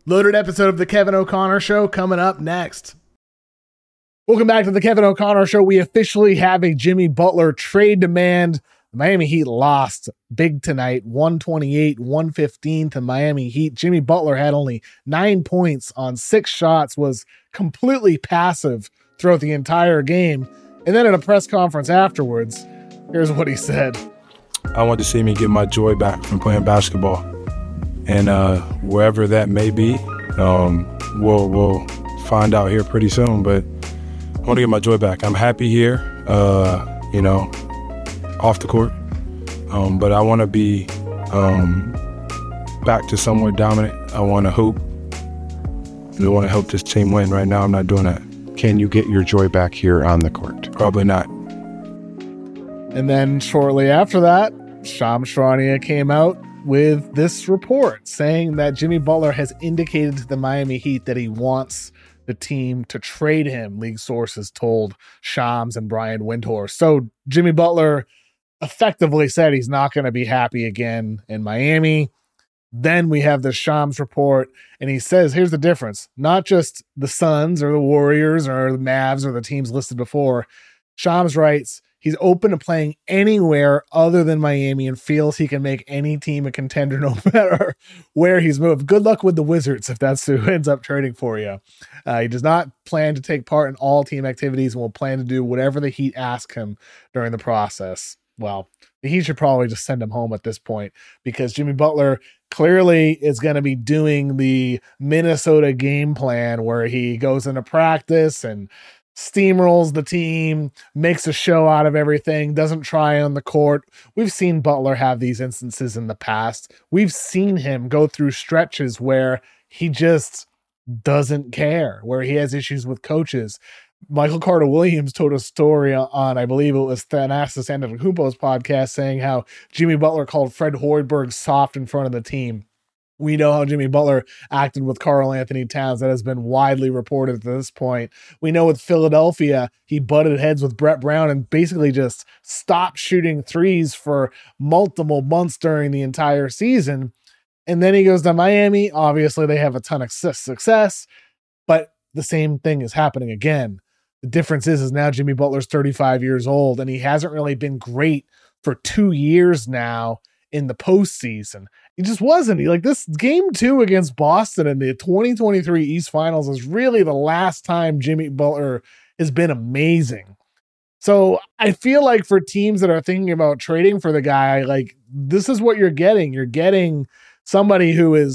Loaded episode of the Kevin O'Connor Show coming up next. Welcome back to the Kevin O'Connor Show. We officially have a Jimmy Butler trade demand. The Miami Heat lost big tonight, 128-115 to Miami Heat. Jimmy Butler had only 9 points on 6 shots, was completely passive throughout the entire game. And then at a press conference afterwards, here's what he said. I want to see me get my joy back from playing basketball. And wherever that may be, we'll find out here pretty soon. But I want to get my joy back. I'm happy here, off the court. But I want to be back to somewhat dominant. I want to hoop. I want to help this team win. Right now, I'm not doing that. Can you get your joy back here on the court? Probably not. And then shortly after that, Shams Charania came out with this report saying that Jimmy Butler has indicated to the Miami Heat that he wants the team to trade him, league sources told Shams and Brian Windhorst. So Jimmy Butler effectively said he's not going to be happy again in Miami. Then we have the Shams report, and he says, here's the difference. Not just the Suns or the Warriors or the Mavs or the teams listed before. Shams writes, he's open to playing anywhere other than Miami and feels he can make any team a contender no matter where he's moved. Good luck with the Wizards if that's who ends up trading for you. He does not plan to take part in all team activities and will plan to do whatever the Heat ask him during the process. Well, the Heat should probably just send him home at this point because Jimmy Butler clearly is going to be doing the Minnesota game plan where he goes into practice and steamrolls the team, makes a show out of everything, doesn't try on the court. We've seen Butler have these instances in the past. We've seen him go through stretches where he just doesn't care, where he has issues with coaches. Michael Carter-Williams told a story on, I believe it was Thanasis Antetokounmpo's podcast, saying how Jimmy Butler called Fred Hoiberg soft in front of the team. We know how Jimmy Butler acted with Karl Anthony Towns. That has been widely reported at this point. We know with Philadelphia, he butted heads with Brett Brown and basically just stopped shooting threes for multiple months during the entire season. And then he goes to Miami. Obviously, they have a ton of success, but the same thing is happening again. The difference is now Jimmy Butler's 35 years old, and he hasn't really been great for 2 years now in the postseason. He just wasn't. This game 2 against Boston in the 2023 East Finals is really the last time Jimmy Butler has been amazing. So I feel like for teams that are thinking about trading for the guy, this is what you're getting. You're getting somebody who is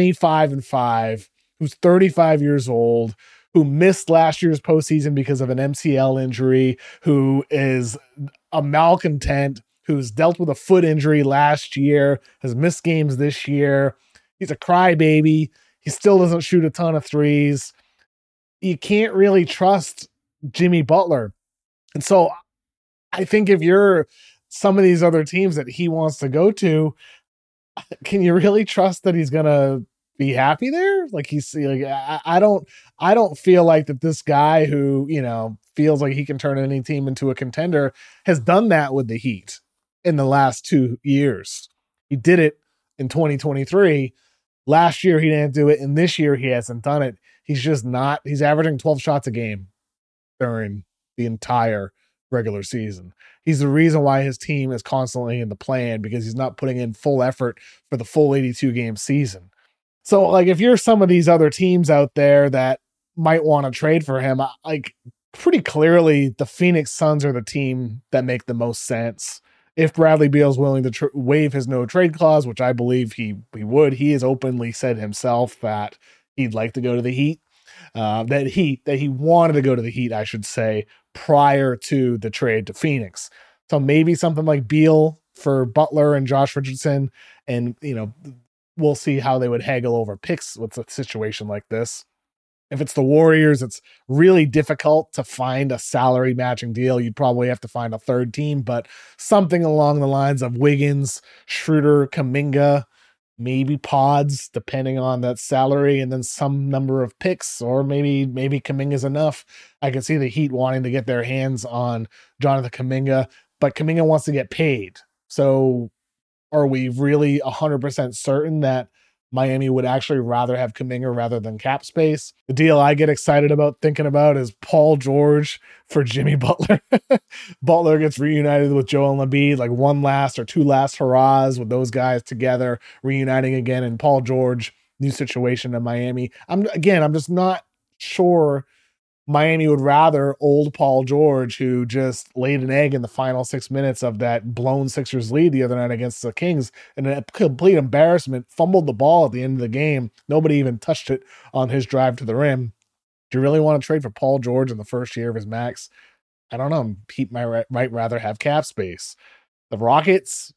25-5, who's 35 years old, who missed last year's postseason because of an MCL injury, who is a malcontent, who's dealt with a foot injury last year, has missed games this year. He's a crybaby. He still doesn't shoot a ton of threes. You can't really trust Jimmy Butler. And so I think if you're some of these other teams that he wants to go to, can you really trust that he's going to be happy there? I don't feel like that this guy who, feels like he can turn any team into a contender has done that with the Heat in the last 2 years. He did it in 2023. Last year, he didn't do it. And this year, he hasn't done it. He's averaging 12 shots a game during the entire regular season. He's the reason why his team is constantly in the play-in because he's not putting in full effort for the full 82 game season. So if you're some of these other teams out there that might want to trade for him, pretty clearly the Phoenix Suns are the team that make the most sense. If Bradley Beal's willing to waive his no trade clause, which I believe he would, he has openly said himself that he'd like to go to the Heat, that he wanted to go to the Heat, I should say, prior to the trade to Phoenix. So maybe something like Beal for Butler and Josh Richardson, and we'll see how they would haggle over picks with a situation like this. If it's the Warriors, it's really difficult to find a salary matching deal. You'd probably have to find a third team, but something along the lines of Wiggins, Schroeder, Kuminga, maybe Pods, depending on that salary, and then some number of picks, or maybe Kuminga's enough. I can see the Heat wanting to get their hands on Jonathan Kuminga, but Kuminga wants to get paid. So are we really 100% certain that Miami would actually rather have Kuminga rather than cap space. The deal I get excited about thinking about is Paul George for Jimmy Butler. Butler gets reunited with Joel Embiid, like one last or two last hurrahs with those guys together, reuniting again, and Paul George, new situation in Miami. I'm just not sure Miami would rather old Paul George, who just laid an egg in the final 6 minutes of that blown Sixers lead the other night against the Kings, and a complete embarrassment, fumbled the ball at the end of the game. Nobody even touched it on his drive to the rim. Do you really want to trade for Paul George in the first year of his max? I don't know. Pete might rather have cap space. The Rockets,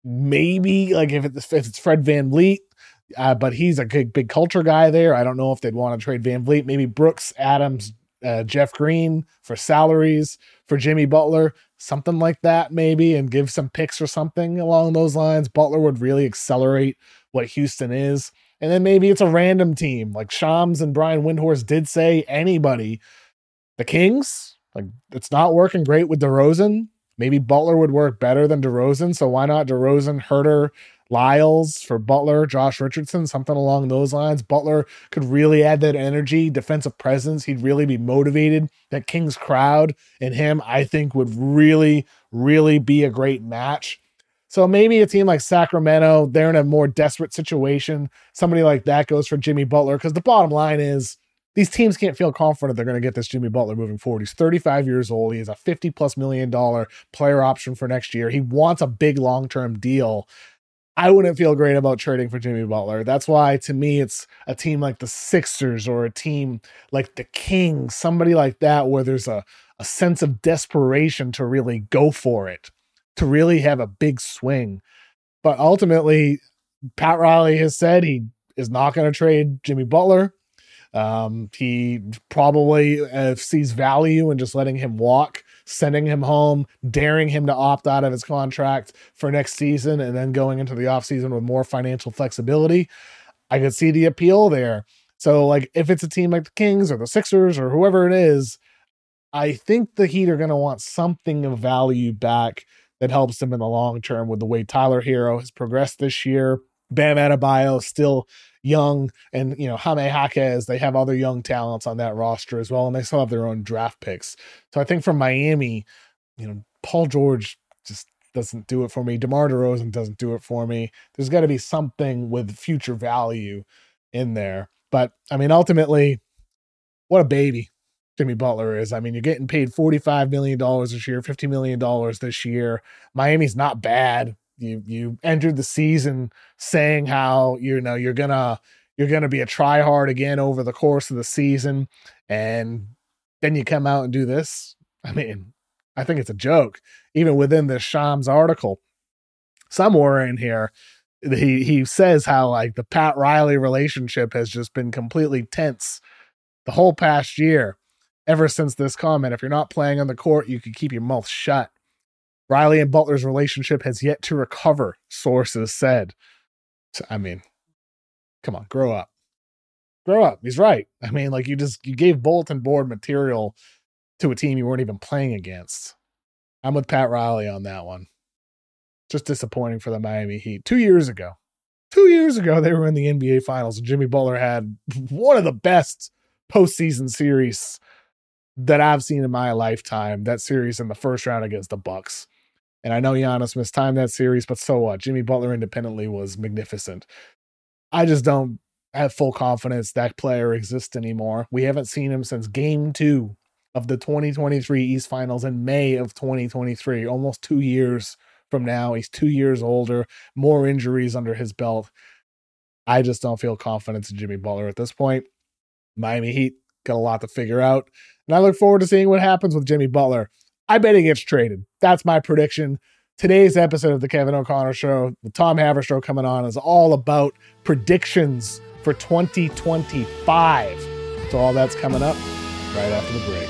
maybe, like if it's Fred VanVleet, but he's a big culture guy there. I don't know if they'd want to trade VanVleet. Maybe Brooks, Adams, Jeff Green for salaries for Jimmy Butler, something like that maybe, and give some picks or something along those lines. Butler would really accelerate what Houston is. And then maybe it's a random team like Shams and Brian Windhorst did say, anybody. The Kings, like it's not working great with DeRozan. Maybe Butler would work better than DeRozan. So why not DeRozan, Herter, Lyles for Butler, Josh Richardson, something along those lines. Butler could really add that energy, defensive presence. He'd really be motivated. That Kings crowd and him, I think, would really, really be a great match. So maybe a team like Sacramento, they're in a more desperate situation. Somebody like that goes for Jimmy Butler, because the bottom line is these teams can't feel confident they're going to get this Jimmy Butler moving forward. He's 35 years old. He has a $50+ million player option for next year. He wants a big long-term deal. I wouldn't feel great about trading for Jimmy Butler. That's why, to me, it's a team like the Sixers or a team like the Kings, somebody like that, where there's a sense of desperation to really go for it, to really have a big swing. But ultimately, Pat Riley has said he is not going to trade Jimmy Butler. He probably sees value in just letting him walk, sending him home, daring him to opt out of his contract for next season, and then going into the offseason with more financial flexibility. I could see the appeal there. So, like, if it's a team like the Kings or the Sixers or whoever it is, I think the Heat are going to want something of value back that helps them in the long term with the way Tyler Hero has progressed this year. Bam Adebayo still young, and Jaime Jaquez, they have other young talents on that roster as well, and they still have their own draft picks. So I think from Miami, Paul George just doesn't do it for me. DeMar DeRozan doesn't do it for me. There's got to be something with future value in there. But I mean, ultimately, what a baby Jimmy Butler is. I mean, you're getting paid $45 million this year, $50 million this year. Miami's not bad. You entered the season saying how you're gonna be a try hard again over the course of the season, and then you come out and do this. I mean, I think it's a joke. Even within the Shams article, somewhere in here, he says how like the Pat Riley relationship has just been completely tense the whole past year. Ever since this comment, if you're not playing on the court, you can keep your mouth shut. Riley and Butler's relationship has yet to recover, sources said. So, I mean, come on, grow up. Grow up. He's right. I mean, like you gave bulletin board material to a team you weren't even playing against. I'm with Pat Riley on that one. Just disappointing for the Miami Heat. 2 years ago, they were in the NBA Finals, and Jimmy Butler had one of the best postseason series that I've seen in my lifetime. That series in the first round against the Bucks. And I know Giannis missed time that series, but so what? Jimmy Butler independently was magnificent. I just don't have full confidence that player exists anymore. We haven't seen him since Game 2 of the 2023 East Finals in May of 2023, almost 2 years from now. He's 2 years older, more injuries under his belt. I just don't feel confidence in Jimmy Butler at this point. Miami Heat got a lot to figure out, and I look forward to seeing what happens with Jimmy Butler. I bet he gets traded. That's my prediction. Today's episode of the Kevin O'Connor Show with Tom Haberstroh coming on is all about predictions for 2025. So all that's coming up right after the break.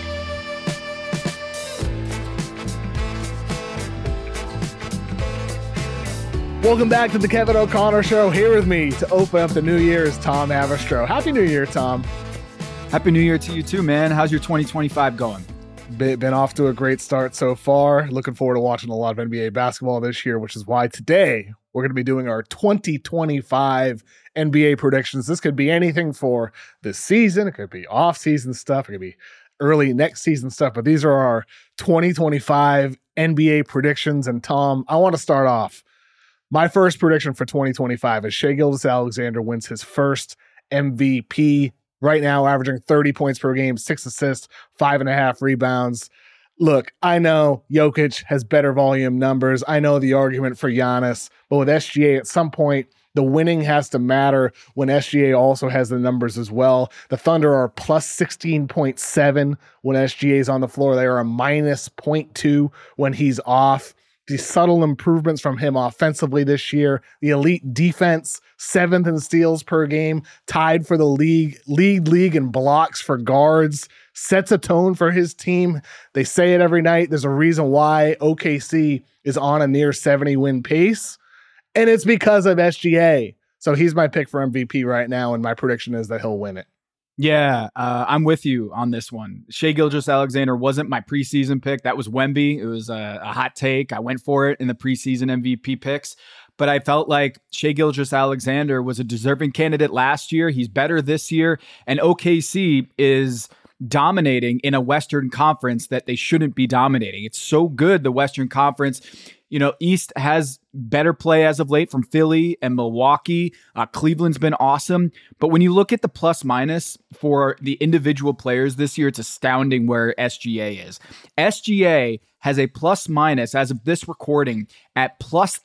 Welcome back to the Kevin O'Connor Show. Here with me to open up the new year is Tom Haberstroh. Happy New Year, Tom. Happy New Year to you too, man. How's your 2025 going? Been off to a great start so far. Looking forward to watching a lot of NBA basketball this year, which is why today We're going to be doing our 2025 NBA predictions. This could be anything for this season. It could be off-season stuff. It could be early next season stuff. But these are our 2025 NBA predictions. And Tom, I want to start off. My first prediction for 2025 is Shai Gilgeous-Alexander wins his first MVP. Right now, averaging 30 points per game, 6 assists, 5.5 rebounds. Look, I know Jokic has better volume numbers. I know the argument for Giannis, but with SGA, at some point, the winning has to matter when SGA also has the numbers as well. The Thunder are plus 16.7 when SGA is on the floor. They are a minus 0.2 when he's off. The subtle improvements from him offensively this year. The elite defense, 7th in steals per game, tied for the league in blocks for guards, sets a tone for his team. They say it every night. There's a reason why OKC is on a near 70-win pace, and it's because of SGA. So he's my pick for MVP right now, and my prediction is that he'll win it. Yeah, I'm with you on this one. Shai Gilgeous-Alexander wasn't my preseason pick. That was Wemby. It was a hot take. I went for it in the preseason MVP picks, but I felt like Shai Gilgeous-Alexander was a deserving candidate last year. He's better this year, and OKC is dominating in a Western Conference that they shouldn't be dominating. It's so good, the Western Conference. You know, East has better play as of late from Philly and Milwaukee. Cleveland's been awesome. But when you look at the plus minus for the individual players this year, it's astounding where SGA is. SGA has a plus minus as of this recording at plus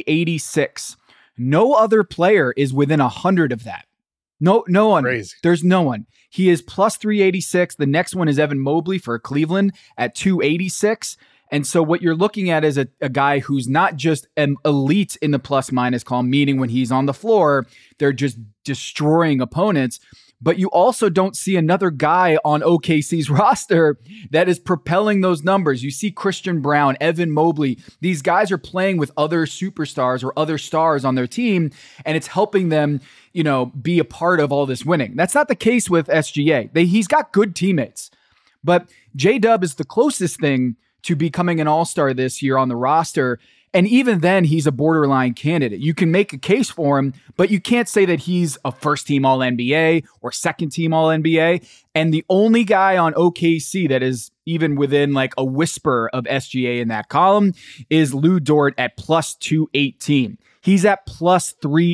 386. No other player is within 100 of that. No one. Crazy. There's no one. He is plus 386. The next one is Evan Mobley for Cleveland at 286. And so what you're looking at is a guy who's not just an elite in the plus minus column, meaning when he's on the floor, they're just destroying opponents. But you also don't see another guy on OKC's roster that is propelling those numbers. You see Christian Brown, Evan Mobley. These guys are playing with other superstars or other stars on their team, and it's helping them, you know, be a part of all this winning. That's not the case with SGA. He's got good teammates, but J-Dub is the closest thing to becoming an all-star this year on the roster. And even then, he's a borderline candidate. You can make a case for him, but you can't say that he's a first-team All-NBA or second-team All-NBA. And the only guy on OKC that is even within like a whisper of SGA in that column is Lou Dort at plus 218. He's at plus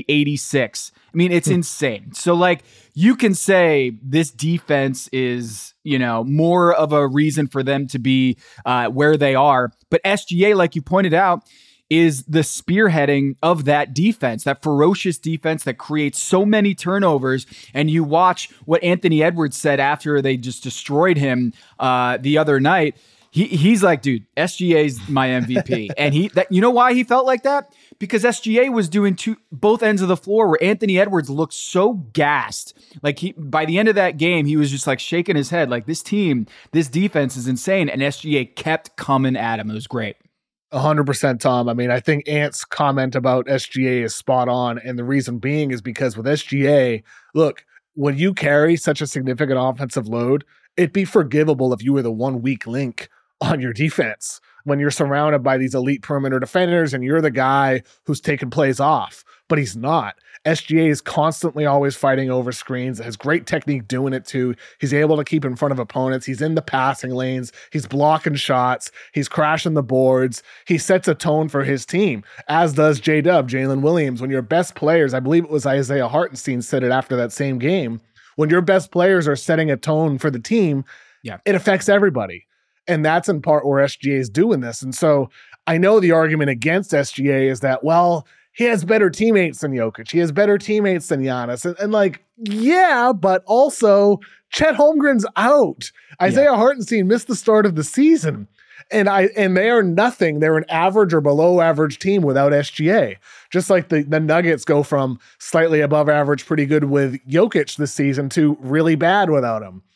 386. I mean, it's insane. So like you can say this defense is, you know, more of a reason for them to be where they are. But SGA, like you pointed out, is the spearheading of that defense, that ferocious defense that creates so many turnovers. And you watch what Anthony Edwards said after they just destroyed him the other night. He's like, dude, SGA's my MVP. And you know why he felt like that? Because SGA was doing both ends of the floor where Anthony Edwards looked so gassed. Like by the end of that game, he was just like shaking his head like this team, this defense is insane. And SGA kept coming at him. It was great. 100%, Tom. I mean, I think Ant's comment about SGA is spot on. And the reason being is because with SGA, look, when you carry such a significant offensive load, it'd be forgivable if you were the one weak link on your defense when you're surrounded by these elite perimeter defenders and you're the guy who's taking plays off, but he's not. SGA is constantly always fighting over screens, has great technique doing it too. He's able to keep in front of opponents. He's in the passing lanes. He's blocking shots. He's crashing the boards. He sets a tone for his team, as does J-Dub, Jalen Williams. When your best players, I believe it was Isaiah Hartenstein said it after that same game, when your best players are setting a tone for the team, it affects everybody. And that's in part where SGA is doing this. And so I know the argument against SGA is that, well, he has better teammates than Jokic. He has better teammates than Giannis. And like, yeah, but also Chet Holmgren's out. Isaiah Hartenstein missed the start of the season. And they are nothing. They're an average or below average team without SGA. Just like the Nuggets go from slightly above average, pretty good with Jokic this season to really bad without him.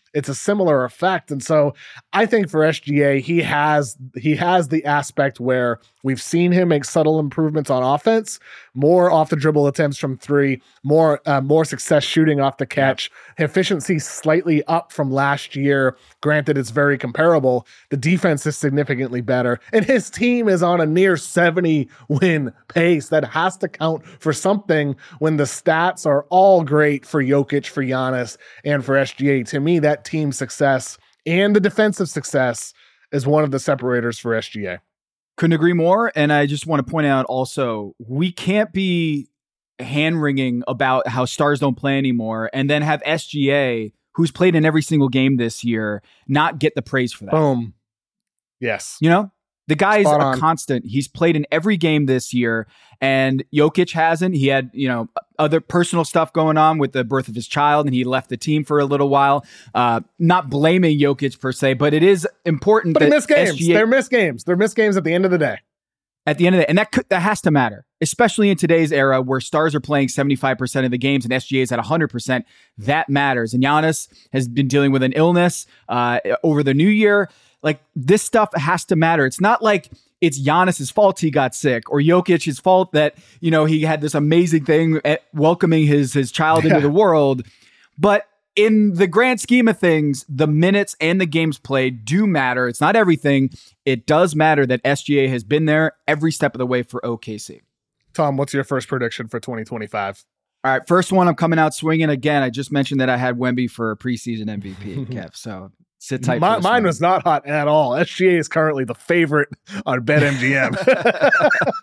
it's a similar effect. And so I think for SGA, he has the aspect where we've seen him make subtle improvements on offense, more off the dribble attempts from three, more success shooting off the catch, efficiency slightly up from last year. Granted, it's very comparable. The defense is significantly better, and his team is on a near 70 win pace. That has to count for something when the stats are all great for Jokic, for Giannis, and for SGA. To me, that team success and the defensive success is one of the separators for SGA. Couldn't agree more. And I just want to point out also, we can't be hand-wringing about how stars don't play anymore and then have SGA, who's played in every single game this year, not get the praise for that. Boom. Yes. You know, the guy is a constant. He's played in every game this year, and Jokic hasn't. He had, other personal stuff going on with the birth of his child, and he left the team for a little while. Not blaming Jokic per se, but it is important that missed games. They're missed games. They're missed games at the end of the day. At the end of the day, and that has to matter, especially in today's era where stars are playing 75% of the games and SGA is at 100%. That matters. And Giannis has been dealing with an illness over the new year. Like, this stuff has to matter. It's not like it's Giannis's fault he got sick or Jokic's fault that, he had this amazing thing at welcoming his child into the world. But in the grand scheme of things, the minutes and the games played do matter. It's not everything. It does matter that SGA has been there every step of the way for OKC. Tom, what's your first prediction for 2025? All right, first one, I'm coming out swinging again. I just mentioned that I had Wemby for preseason MVP, Kev. So sit tight. Mine was not hot at all. SGA is currently the favorite on BetMGM.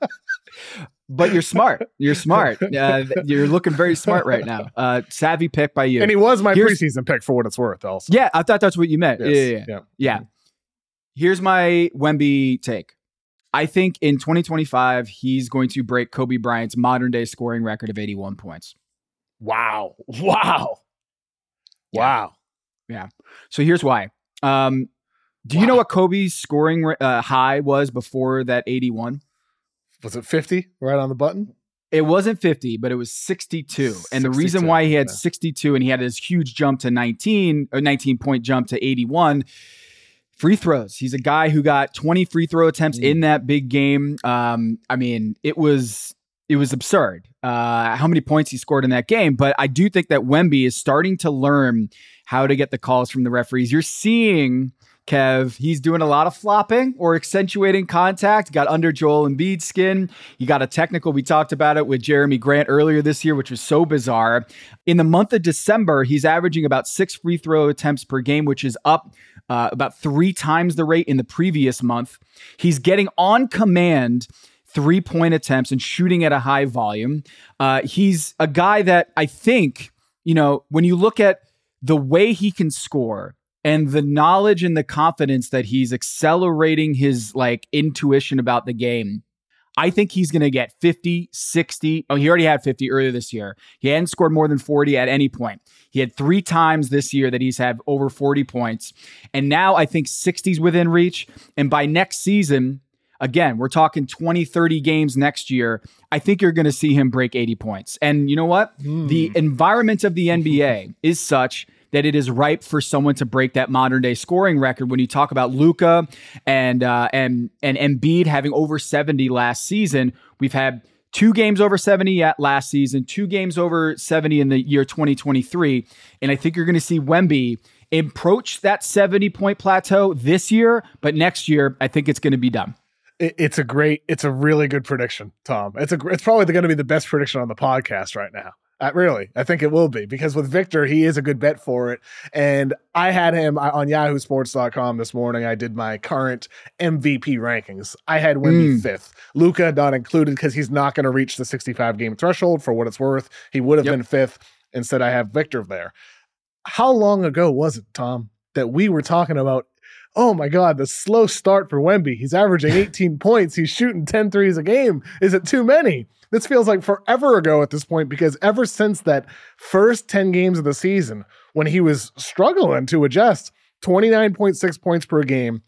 But you're smart. You're smart. You're looking very smart right now. Savvy pick by you. And he was my preseason pick for what it's worth also. Yeah, I thought that's what you meant. Yes. Yeah. Here's my Wemby take. I think in 2025, he's going to break Kobe Bryant's modern day scoring record of 81 points. Wow. Yeah. So here's why. Do you know what Kobe's scoring high was before that 81? Was it 50 right on the button? It wasn't 50, but it was 62. And the reason why he had 62 and he had this huge jump to 19-point jump to 81, free throws. He's a guy who got 20 free throw attempts in that big game. It was absurd how many points he scored in that game. But I do think that Wemby is starting to learn how to get the calls from the referees. You're seeing, Kev, he's doing a lot of flopping or accentuating contact. Got under Joel Embiid's skin. He got a technical. We talked about it with Jeremy Grant earlier this year, which was so bizarre. In the month of December, he's averaging about 6 free throw attempts per game, which is up about 3 times the rate in the previous month. He's getting on command 3-point attempts and shooting at a high volume. He's a guy that I think, when you look at the way he can score and the knowledge and the confidence that he's accelerating his intuition about the game, I think he's going to get 50, 60. Oh, he already had 50 earlier this year. He hadn't scored more than 40 at any point. He had 3 times this year that he's had over 40 points. And now I think 60's within reach. And by next season, again, we're talking 20, 30 games next year, I think you're going to see him break 80 points. And you know what? The environment of the NBA is such that it is ripe for someone to break that modern day scoring record. When you talk about Luka and Embiid having over 70 last season, we've had 2 games over 70 last season, 2 games over 70 in the year 2023. And I think you're going to see Wemby approach that 70-point plateau this year, but next year, I think it's going to be done. It's a really good prediction, Tom. It's probably going to be the best prediction on the podcast right now. I think it will be, because with Victor, he is a good bet for it. And I had him on yahoosports.com this morning. I did my current MVP rankings. I had Wemby 5th. Luka not included because he's not going to reach the 65 game threshold for what it's worth. He would have been 5th. Instead, I have Victor there. How long ago was it, Tom, that we were talking about, oh my God, the slow start for Wemby? He's averaging 18 points. He's shooting 10 threes a game. Is it too many? This feels like forever ago at this point, because ever since that first 10 games of the season, when he was struggling to adjust, 29.6 points per game,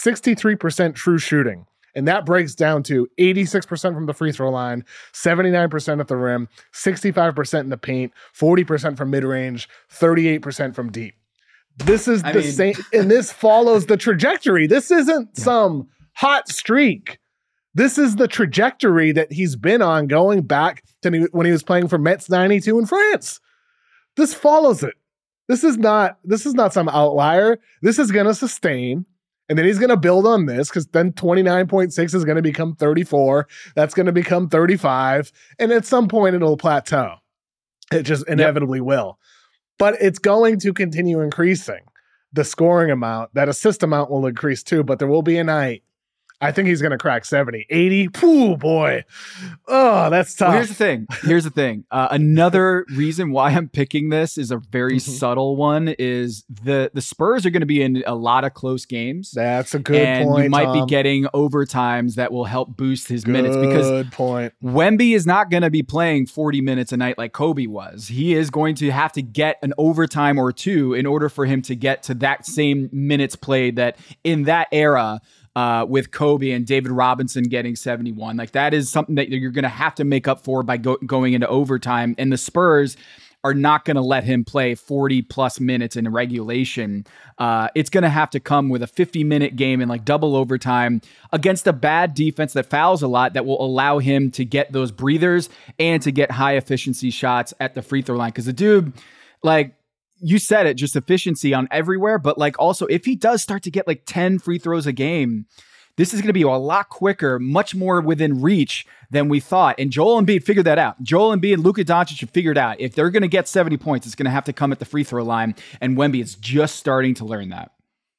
63% true shooting. And that breaks down to 86% from the free throw line, 79% at the rim, 65% in the paint, 40% from mid-range, 38% from deep. This is same, and this follows the trajectory. This isn't some hot streak. This is the trajectory that he's been on going back to when he was playing for Metz 92 in France. This follows it. This is not some outlier. This is going to sustain, and then he's going to build on this, because then 29.6 is going to become 34. That's going to become 35, and at some point it'll plateau. It just inevitably will. But it's going to continue increasing. The scoring amount, that assist amount will increase too, but there will be a night. I think he's going to crack 70, 80. Pooh, boy. Oh, that's tough. Well, here's the thing. Another reason why I'm picking this is a very subtle one, is the Spurs are going to be in a lot of close games. That's a good point, you might Tom. be getting overtimes that will help boost his minutes, because Good point. Wemby is not going to be playing 40 minutes a night like Kobe was. He is going to have to get an overtime or two in order for him to get to that same minutes played that in that era, with Kobe and David Robinson getting 71. Like, that is something that you're going to have to make up for by going into overtime. And the Spurs are not going to let him play 40 plus minutes in regulation. It's going to have to come with a 50-minute game in like double overtime against a bad defense that fouls a lot, that will allow him to get those breathers and to get high efficiency shots at the free throw line. Because the dude, like, you said it, just efficiency on everywhere, but like also if he does start to get like 10 free throws a game, this is going to be a lot quicker, much more within reach than we thought. And Joel Embiid figured that out. Joel Embiid and Luka Doncic have figured out if they're going to get 70 points, it's going to have to come at the free throw line. And Wemby is just starting to learn that.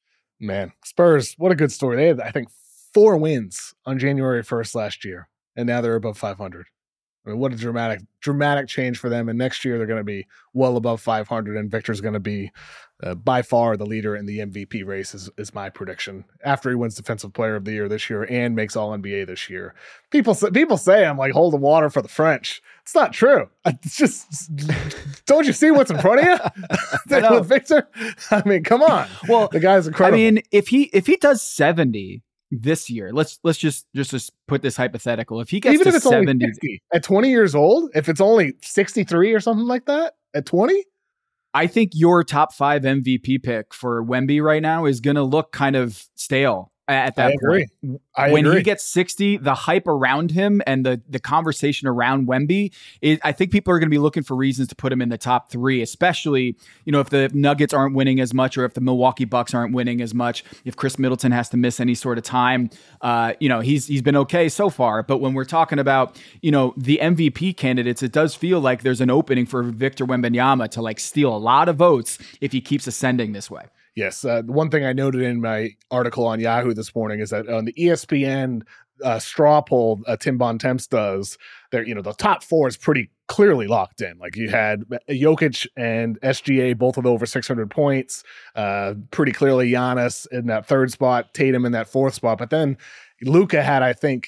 Man, Spurs, what a good story. They had, I think, 4 wins on January 1st last year, and now they're above 500. I mean, what a dramatic change for them. And next year they're going to be well above 500, and Victor's going to be by far the leader in the MVP race is my prediction, after he wins Defensive Player of the Year this year and makes All-NBA this year. People say I'm like holding water for the French. It's not true. It's just, don't you see what's in front of you with Victor? I mean, come on. Well, the guy's incredible. I mean, if he does 70 this year, let's just put this hypothetical. If he gets even to if it's 70 only 60, at 20 years old, if it's only 63 or something like that at 20, I think your top 5 MVP pick for Wemby right now is going to look kind of stale at that point. When he gets 60, the hype around him and the conversation around Wemby, I think people are going to be looking for reasons to put him in the top 3, especially, if the Nuggets aren't winning as much, or if the Milwaukee Bucks aren't winning as much, if Chris Middleton has to miss any sort of time. He's been okay so far, but when we're talking about, the MVP candidates, it does feel like there's an opening for Victor Wembanyama to like steal a lot of votes if he keeps ascending this way. Yes. One thing I noted in my article on Yahoo this morning is that on the ESPN straw poll Tim Bontemps does, there, the top 4 is pretty clearly locked in. Like, you had Jokic and SGA both with over 600 points. Pretty clearly Giannis in that 3rd spot, Tatum in that 4th spot. But then Luka had, I think,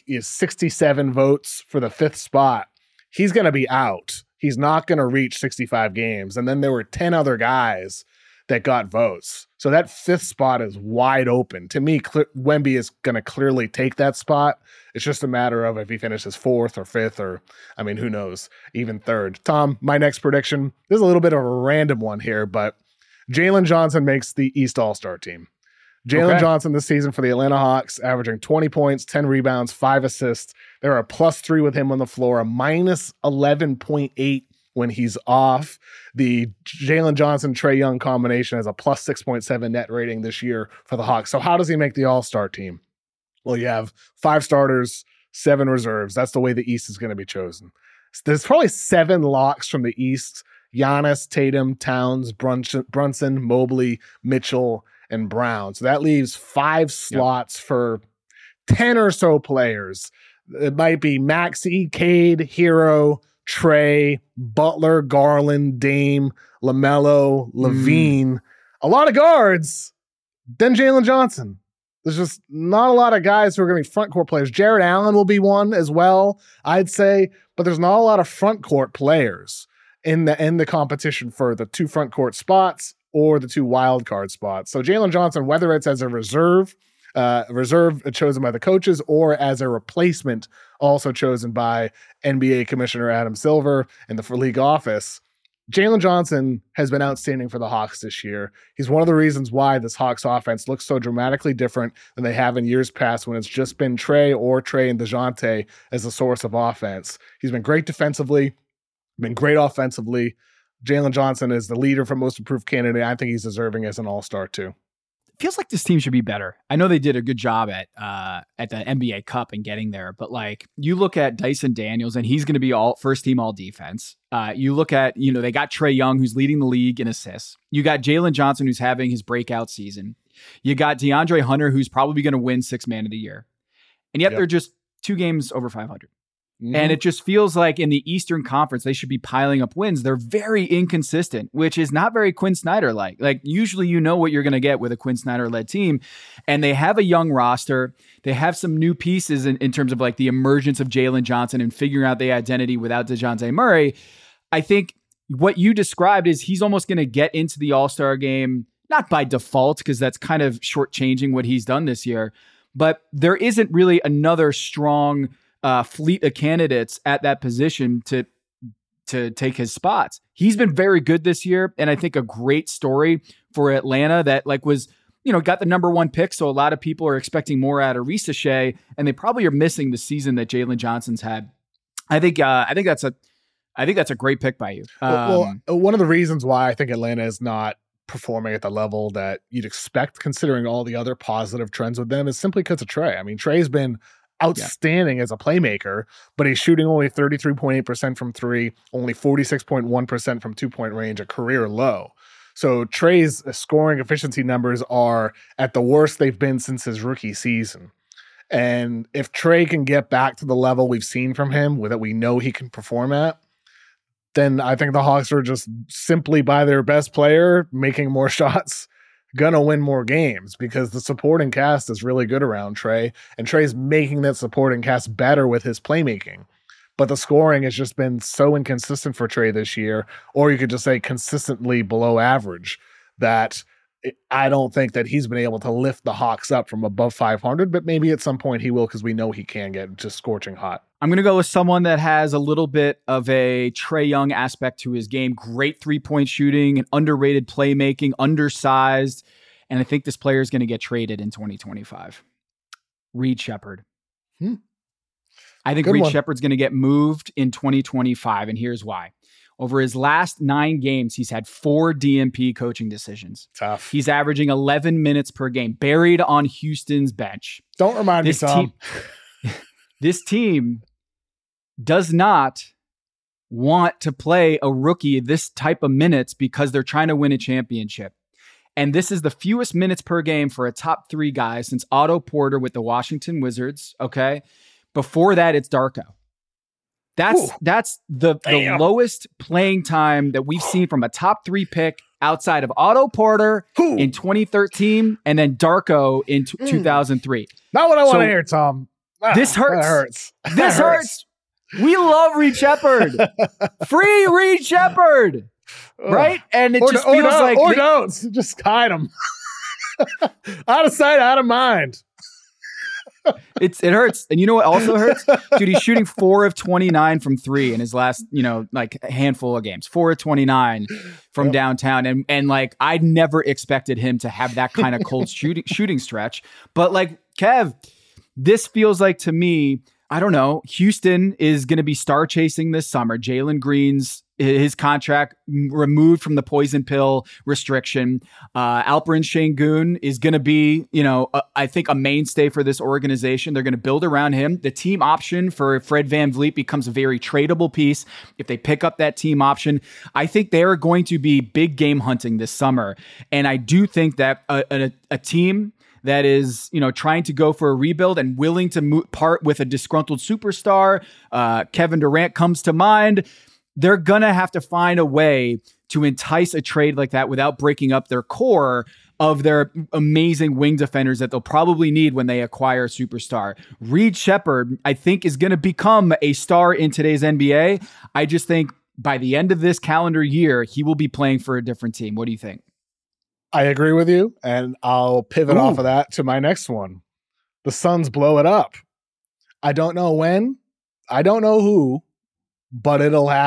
67 votes for the 5th spot. He's going to be out. He's not going to reach 65 games. And then there were 10 other guys that got votes. So that 5th spot is wide open. To me, Wemby is going to clearly take that spot. It's just a matter of if he finishes 4th or 5th, or, I mean, who knows, even 3rd. Tom, my next prediction, this is a little bit of a random one here, but Jalen Johnson makes the East All-Star team. Jalen Johnson this season for the Atlanta Hawks, averaging 20 points, 10 rebounds, 5 assists. There are a +3 with him on the floor, a -11.8 when he's off. The Jalen Johnson-Trae Young combination has a +6.7 net rating this year for the Hawks. So how does he make the All-Star team? Well, you have 5 starters, 7 reserves. That's the way the East is going to be chosen. There's probably 7 locks from the East: Giannis, Tatum, Towns, Brunson, Mobley, Mitchell, and Brown. So that leaves 5 slots for 10 or so players. It might be Maxey, Cade, Hero, Trey, Butler, Garland, Dame, LaMelo, Levine. A lot of guards. Then Jalen Johnson. There's just not a lot of guys who are going to be front court players. Jared Allen will be one as well, I'd say, but there's not a lot of front court players in the competition for the 2 front court spots or the 2 wild card spots. So Jalen Johnson, whether it's as a reserve chosen by the coaches, or as a replacement also chosen by NBA Commissioner Adam Silver in the league office, Jalen Johnson has been outstanding for the Hawks this year. He's one of the reasons why this Hawks offense looks so dramatically different than they have in years past when it's just been Trae and DeJounte as a source of offense. He's been great defensively, been great offensively. Jalen Johnson is the leader for most improved candidate. I think he's deserving as an all-star too. Feels like this team should be better. I know they did a good job at the NBA Cup and getting there, but like you look at Dyson Daniels and he's going to be all first team all defense. You look at, they got Trae Young who's leading the league in assists. You got Jalen Johnson who's having his breakout season. You got DeAndre Hunter who's probably going to win Sixth Man of the Year. And yet they're just 2 games over 500. And it just feels like in the Eastern Conference, they should be piling up wins. They're very inconsistent, which is not very Quinn Snyder-like. Like usually you know what you're going to get with a Quinn Snyder-led team. And they have a young roster. They have some new pieces in terms of like the emergence of Jalen Johnson and figuring out the identity without DeJounte Murray. I think what you described is he's almost going to get into the All-Star game, not by default, because that's kind of shortchanging what he's done this year. But there isn't really another strong fleet of candidates at that position to take his spots. He's been very good this year, and I think a great story for Atlanta that like was, got the number 1 pick, so a lot of people are expecting more out of Risa Shea, and they probably are missing the season that Jalen Johnson's had. I think that's a great pick by you. Well, one of the reasons why I think Atlanta is not performing at the level that you'd expect, considering all the other positive trends with them, is simply because of Trae. I mean, Trae's been outstanding as a playmaker, but he's shooting only 33.8% from 3, only 46.1% from 2-point range, a career low. So Trae's scoring efficiency numbers are at the worst they've been since his rookie season. And if Trae can get back to the level we've seen from him that we know he can perform at, then I think the Hawks are just simply by their best player making more shots gonna win more games, because the supporting cast is really good around Trae, and Trae's making that supporting cast better with his playmaking. But the scoring has just been so inconsistent for Trae this year, or you could just say consistently below average, that I don't think that he's been able to lift the Hawks up from above 500, but maybe at some point he will, because we know he can get just scorching hot. I'm going to go with someone that has a little bit of a Trae Young aspect to his game. Great 3-point shooting and underrated playmaking, undersized. And I think this player is going to get traded in 2025. Reed Sheppard. I think Reed Sheppard's going to get moved in 2025. And here's why. Over his last 9 games, he's had 4 DNP coaching decisions. Tough. He's averaging 11 minutes per game, buried on Houston's bench. Don't remind me, Tom. This team does not want to play a rookie this type of minutes because they're trying to win a championship. And this is the fewest minutes per game for a top 3 guy since Otto Porter with the Washington Wizards. Okay. Before that, it's Darko. That's the lowest playing time that we've seen from a top 3 pick outside of Otto Porter in 2013 and then Darko in 2003. Not what I want to hear, Tom. This hurts. This hurts. We love Reed Sheppard. Free Reed Sheppard. Right? And it just feels like... Or don't. Just hide him. Out of sight, out of mind. It hurts. And you know what also hurts? Dude, he's shooting 4 of 29 from 3 in his last, handful of games. 4 of 29 from downtown. And like, I'd never expected him to have that kind of cold shooting stretch. But like, Kev, this feels like to me, I don't know, Houston is going to be star chasing this summer. Jalen Green's his contract removed from the poison pill restriction. Alperen Şengün is going to be, I think a mainstay for this organization. They're going to build around him. The team option for Fred VanVleet becomes a very tradable piece if they pick up that team option. I think they are going to be big game hunting this summer. And I do think that a team that is, trying to go for a rebuild and willing to part with a disgruntled superstar, Kevin Durant comes to mind. They're going to have to find a way to entice a trade like that without breaking up their core of their amazing wing defenders that they'll probably need when they acquire a superstar. Reed Sheppard, I think, is going to become a star in today's NBA. I just think by the end of this calendar year, he will be playing for a different team. What do you think? I agree with you, and I'll pivot off of that to my next one. The Suns blow it up. I don't know when. I don't know who. But it'll happen.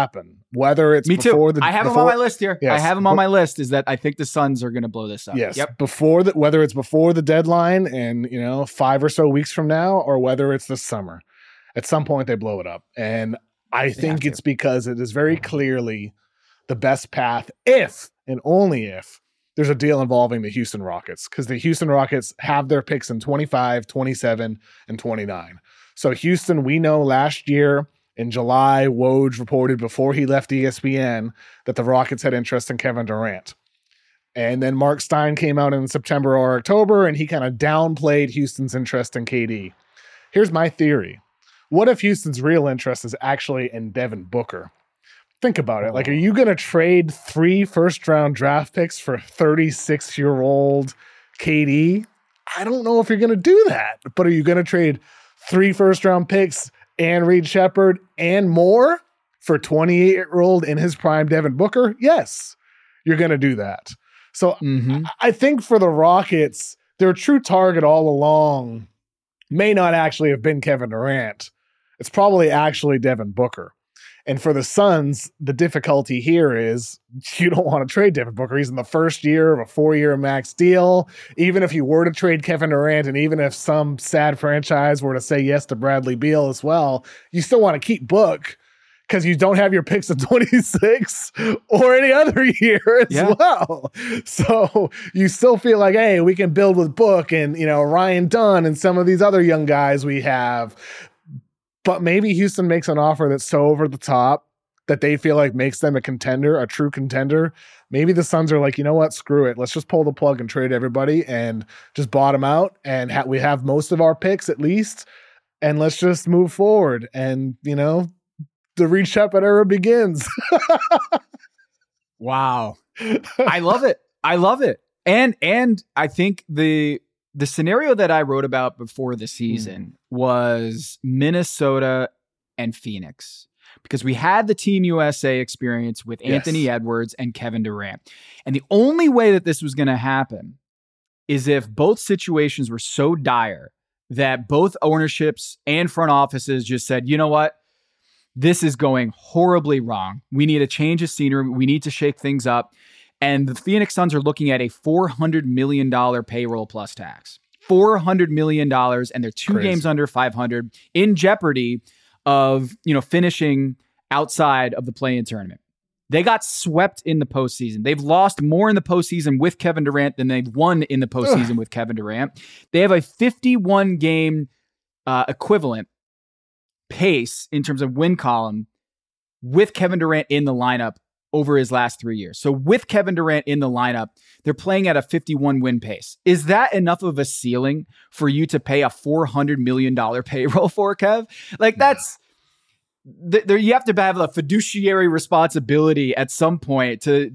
whether it's Me too. before the I have them on my list here. Yes. I have them on my list. Is that I think the Suns are going to blow this up. Yes. Yep. Before the, whether it's before the deadline and 5 or so weeks from now, or whether it's this summer, at some point they blow it up. And I think it's because it is very clearly the best path if and only if there's a deal involving the Houston Rockets, because the Houston Rockets have their picks in 25, 27, and 29. So Houston, we know last year in July, Woj reported before he left ESPN that the Rockets had interest in Kevin Durant. And then Mark Stein came out in September or October, and he kind of downplayed Houston's interest in KD. Here's my theory. What if Houston's real interest is actually in Devin Booker? Think about it. Like, are you going to trade 3 first-round draft picks for 36-year-old KD? I don't know if you're going to do that. But are you going to trade 3 first-round picks and Reed Shepherd and more for 28-year-old in his prime Devin Booker? Yes, you're going to do that. So I think for the Rockets, their true target all along may not actually have been Kevin Durant. It's probably actually Devin Booker. And for the Suns, the difficulty here is you don't want to trade Devin Booker. He's in the first year of a 4-year max deal. Even if you were to trade Kevin Durant, and even if some sad franchise were to say yes to Bradley Beal as well, you still want to keep Book because you don't have your picks in 26 or any other year as well. So you still feel like, hey, we can build with Book and, Ryan Dunn and some of these other young guys we have. But maybe Houston makes an offer that's so over the top that they feel like makes them a contender, a true contender. Maybe the Suns are like, you know what, screw it. Let's just pull the plug and trade everybody and just bottom out. And we have most of our picks at least. And let's just move forward. And, the Reed Shepherd era begins. Wow. I love it. I love it. And I think the scenario that I wrote about before the season was Minnesota and Phoenix, because we had the Team USA experience with Anthony Edwards and Kevin Durant. And the only way that this was going to happen is if both situations were so dire that both ownerships and front offices just said, you know what? This is going horribly wrong. We need a change of scenery. We need to shake things up. And the Phoenix Suns are looking at a $400 million payroll plus tax. $400 million, and they're 2 games under 500, in jeopardy of, finishing outside of the play-in tournament. They got swept in the postseason. They've lost more in the postseason with Kevin Durant than they've won in the postseason with Kevin Durant. They have a 51-game equivalent pace in terms of win column with Kevin Durant in the lineup over his last 3 years. So with Kevin Durant in the lineup, they're playing at a 51 win pace. Is that enough of a ceiling for you to pay a $400 million payroll for, Kev? Like, that's there. You have to have a fiduciary responsibility at some point to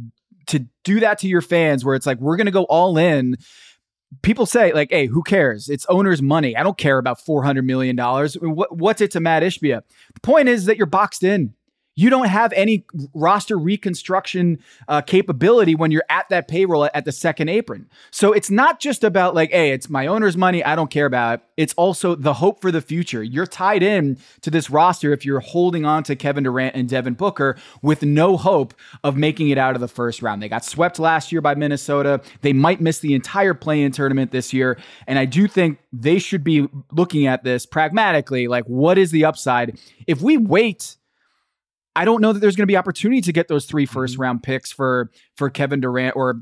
do that to your fans, where it's like, we're going to go all in. People say, like, hey, who cares? It's owner's money. I don't care about $400 million. What's it to Matt Ishbia? The point is that you're boxed in. You don't have any roster reconstruction capability when you're at that payroll at the second apron. So it's not just about like, hey, it's my owner's money, I don't care about it. It's also the hope for the future. You're tied in to this roster if you're holding on to Kevin Durant and Devin Booker with no hope of making it out of the first round. They got swept last year by Minnesota. They might miss the entire play-in tournament this year. And I do think they should be looking at this pragmatically, like, what is the upside? If we wait, I don't know that there's going to be opportunity to get those 3 first-round picks for Kevin Durant or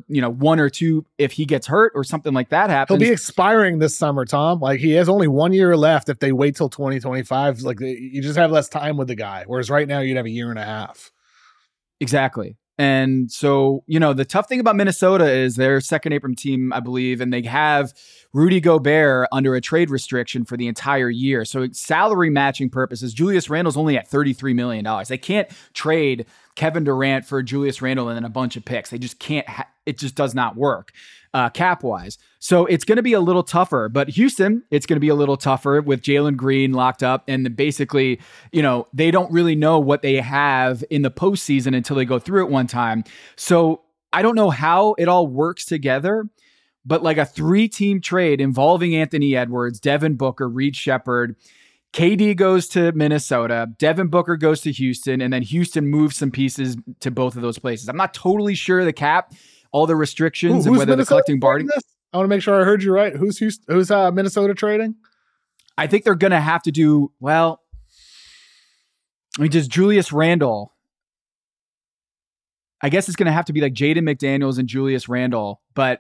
1 or 2 if he gets hurt or something like that happens. He'll be expiring this summer, Tom. Like, he has only 1 year left if they wait till 2025. Like, you just have less time with the guy, whereas right now you'd have a year and a half. Exactly. And so, the tough thing about Minnesota is their second apron team, I believe, and they have Rudy Gobert under a trade restriction for the entire year. So salary matching purposes, Julius Randle's only at $33 million. They can't trade Kevin Durant for Julius Randle and then a bunch of picks. They just can't. It just does not work cap-wise. So it's going to be a little tougher. But Houston, it's going to be a little tougher with Jalen Green locked up. And basically, they don't really know what they have in the postseason until they go through it one time. So I don't know how it all works together. But like a 3-team trade involving Anthony Edwards, Devin Booker, Reed Shepherd, KD goes to Minnesota, Devin Booker goes to Houston, and then Houston moves some pieces to both of those places. I'm not totally sure the cap, all the restrictions, and whether they're collecting bargaining. I want to make sure I heard you right. Who's Minnesota trading? I think they're going to have to do, well, I mean, does Julius Randle, I guess it's going to have to be like Jaden McDaniels and Julius Randle, but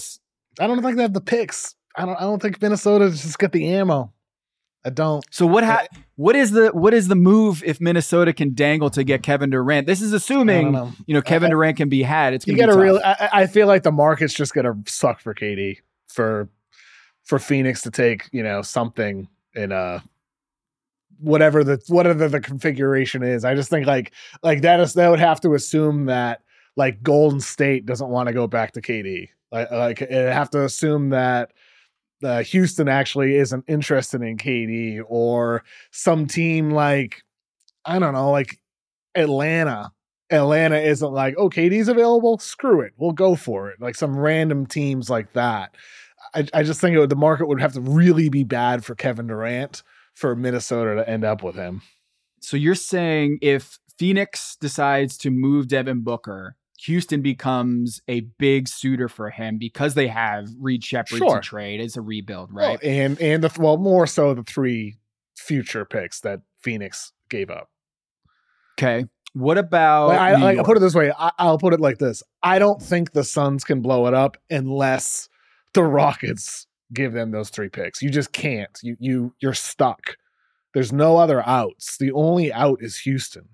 I don't think they have the picks. I don't think Minnesota just got the ammo. I don't. So what is the move if Minnesota can dangle to get Kevin Durant? This is assuming Kevin Durant can be had. It's going to be tough. I feel like the market's just going to suck for KD for Phoenix to take something in whatever the configuration is. I just think like that would have to assume that like Golden State doesn't want to go back to KD. Like it have to assume that Houston actually isn't interested in KD, or some team like, I don't know, like Atlanta. Atlanta isn't like, oh, KD's available? Screw it. We'll go for it. Like some random teams like that. I just think the market would have to really be bad for Kevin Durant for Minnesota to end up with him. So you're saying if Phoenix decides to move Devin Booker, Houston becomes a big suitor for him because they have Reed Sheppard to trade. It's a rebuild, right? Well, more so the 3 future picks that Phoenix gave up. Okay. What about I'll put it this way. I'll put it like this. I don't think the Suns can blow it up unless the Rockets give them those 3 picks. You just can't. You're stuck. There's no other outs. The only out is Houston.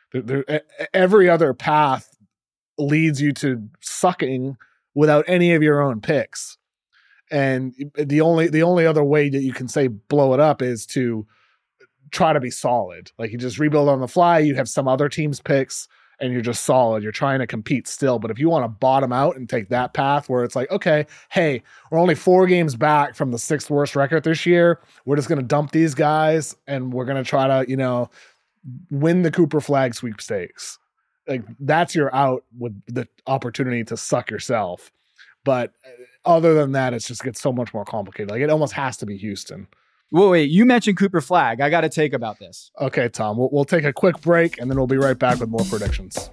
Every other path leads you to sucking without any of your own picks. And the only other way that you can say blow it up is to try to be solid. Like you just rebuild on the fly, you have some other team's picks and you're just solid. You're trying to compete still. But if you want to bottom out and take that path where it's like, okay, hey, we're only 4 games back from the 6th worst record this year. We're just going to dump these guys and we're going to try to, win the Cooper Flag sweepstakes. Like that's your out with the opportunity to suck yourself. But other than that, it just gets so much more complicated. Like it almost has to be Houston. Whoa, wait, you mentioned Cooper Flag. I got to take about this. Okay, Tom, we'll take a quick break and then we'll be right back with more predictions.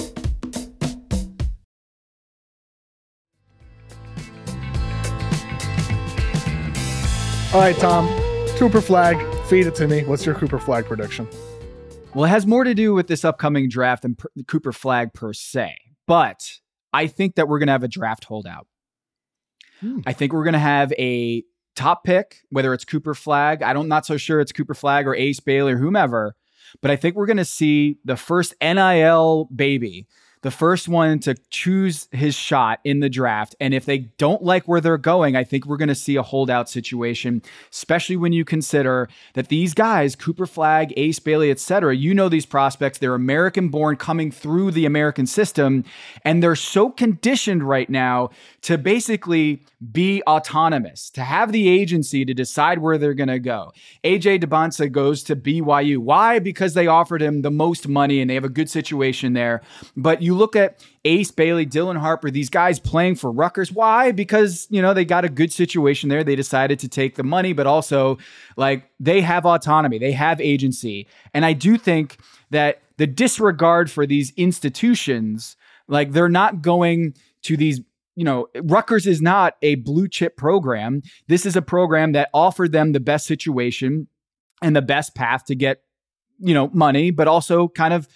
All right, Tom, Cooper Flag, feed it to me. What's your Cooper Flag prediction? Well, it has more to do with this upcoming draft than Cooper Flag per se, but I think that we're going to have a draft holdout. I think we're going to have a top pick, whether it's Cooper Flag. I'm not so sure it's Cooper Flag or Ace Bailey or whomever, but I think we're going to see the first NIL baby, the first one to choose his shot in the draft. And if they don't like where they're going, I think we're going to see a holdout situation, especially when you consider that these guys, Cooper Flag, Ace Bailey, etc., these prospects, they're American born coming through the American system. And they're so conditioned right now to basically be autonomous, to have the agency to decide where they're going to go. AJ Debonsa goes to BYU. Why? Because they offered him the most money and they have a good situation there. But you look at Ace Bailey, Dylan Harper, these guys playing for Rutgers. Why? Because, they got a good situation there. They decided to take the money, but also like they have autonomy. They have agency. And I do think that the disregard for these institutions, like they're not going to these, Rutgers is not a blue chip program. This is a program that offered them the best situation and the best path to get, money, but also kind of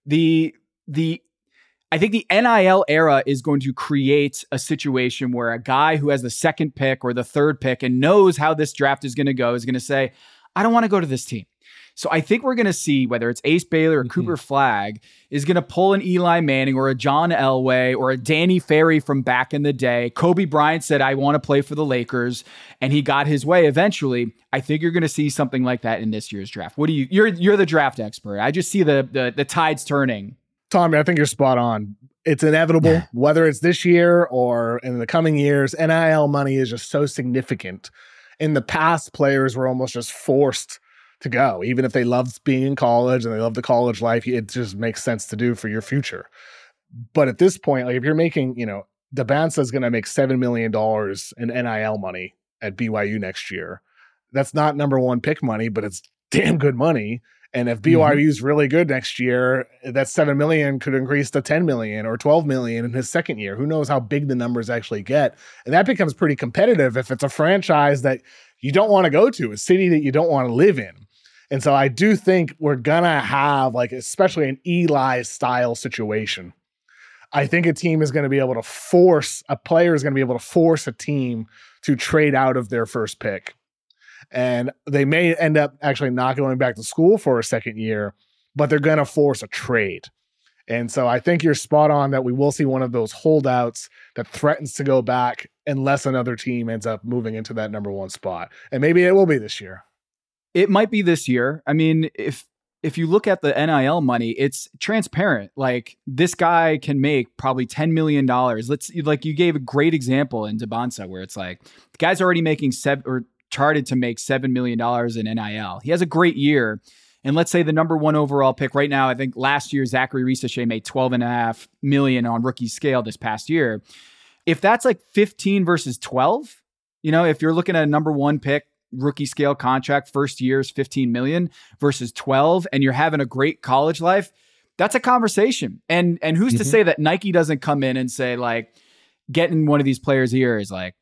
I think the NIL era is going to create a situation where a guy who has the 2nd pick or the 3rd pick and knows how this draft is going to go is going to say, I don't want to go to this team. So I think we're going to see whether it's Ace Bailey or Cooper Flag is going to pull an Eli Manning or a John Elway or a Danny Ferry from back in the day. Kobe Bryant said, I want to play for the Lakers, and he got his way eventually. I think you're going to see something like that in this year's draft. What do you're the draft expert. I just see the tides turning. Tommy, I think you're spot on. It's inevitable, whether it's this year or in the coming years. NIL money is just so significant. In the past, players were almost just forced to go, even if they loved being in college and they love the college life. It just makes sense to do for your future. But at this point, like if you're making, Debonsa is going to make $7 million in NIL money at BYU next year. That's not number one pick money, but it's damn good money. And if BYU's really good next year, that $7 million could increase to $10 million or $12 million in his second year. Who knows how big the numbers actually get? And that becomes pretty competitive if it's a franchise that you don't want to go to, a city that you don't want to live in. And so I do think we're gonna have, like, especially an Eli style situation. I think a team is going to be able to force a player is going to be able to force a team to trade out of their first pick. And they may end up actually not going back to school for a second year, but they're going to force a trade. And so I think you're spot on that we will see one of those holdouts that threatens to go back unless another team ends up moving into that number one spot. And maybe it will be this year. It might be this year. I mean, if you look at the NIL money, it's transparent. Like, this guy can make probably $10 million. You gave a great example in Dybantsa where it's like, the guy's already making charted to make $7 million in NIL. He has a great year. And let's say the number one overall pick right now, I think last year, Zachary Risache made $12.5 million on rookie scale this past year. If that's like 15 versus 12, if you're looking at a number one pick, rookie scale contract, first year's $15 million versus 12, and you're having a great college life, that's a conversation. And who's to say that Nike doesn't come in and say, like, getting one of these players here is like,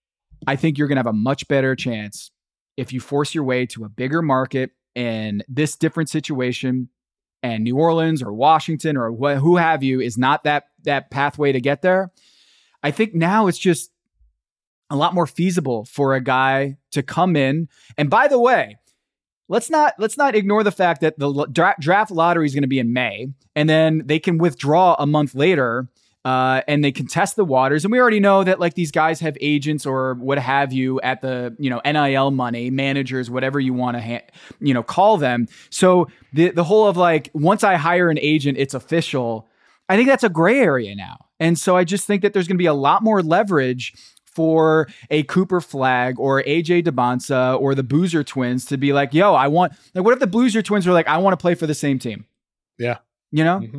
I think you're going to have a much better chance if you force your way to a bigger market and this different situation, and New Orleans or Washington or who have you is not that pathway to get there. I think now it's just a lot more feasible for a guy to come in. And by the way, let's not ignore the fact that the draft lottery is going to be in May, and then they can withdraw a month later, and they can test the waters. And we already know that, like, these guys have agents or what have you at the, NIL money, managers, whatever you want to, call them. So the whole of, like, once I hire an agent, it's official. I think that's a gray area now. And so I just think that there's going to be a lot more leverage for a Cooper Flagg or AJ Dybantsa or the Boozer twins to be like, yo, what if the Boozer twins were like, I want to play for the same team? Yeah. Mm-hmm.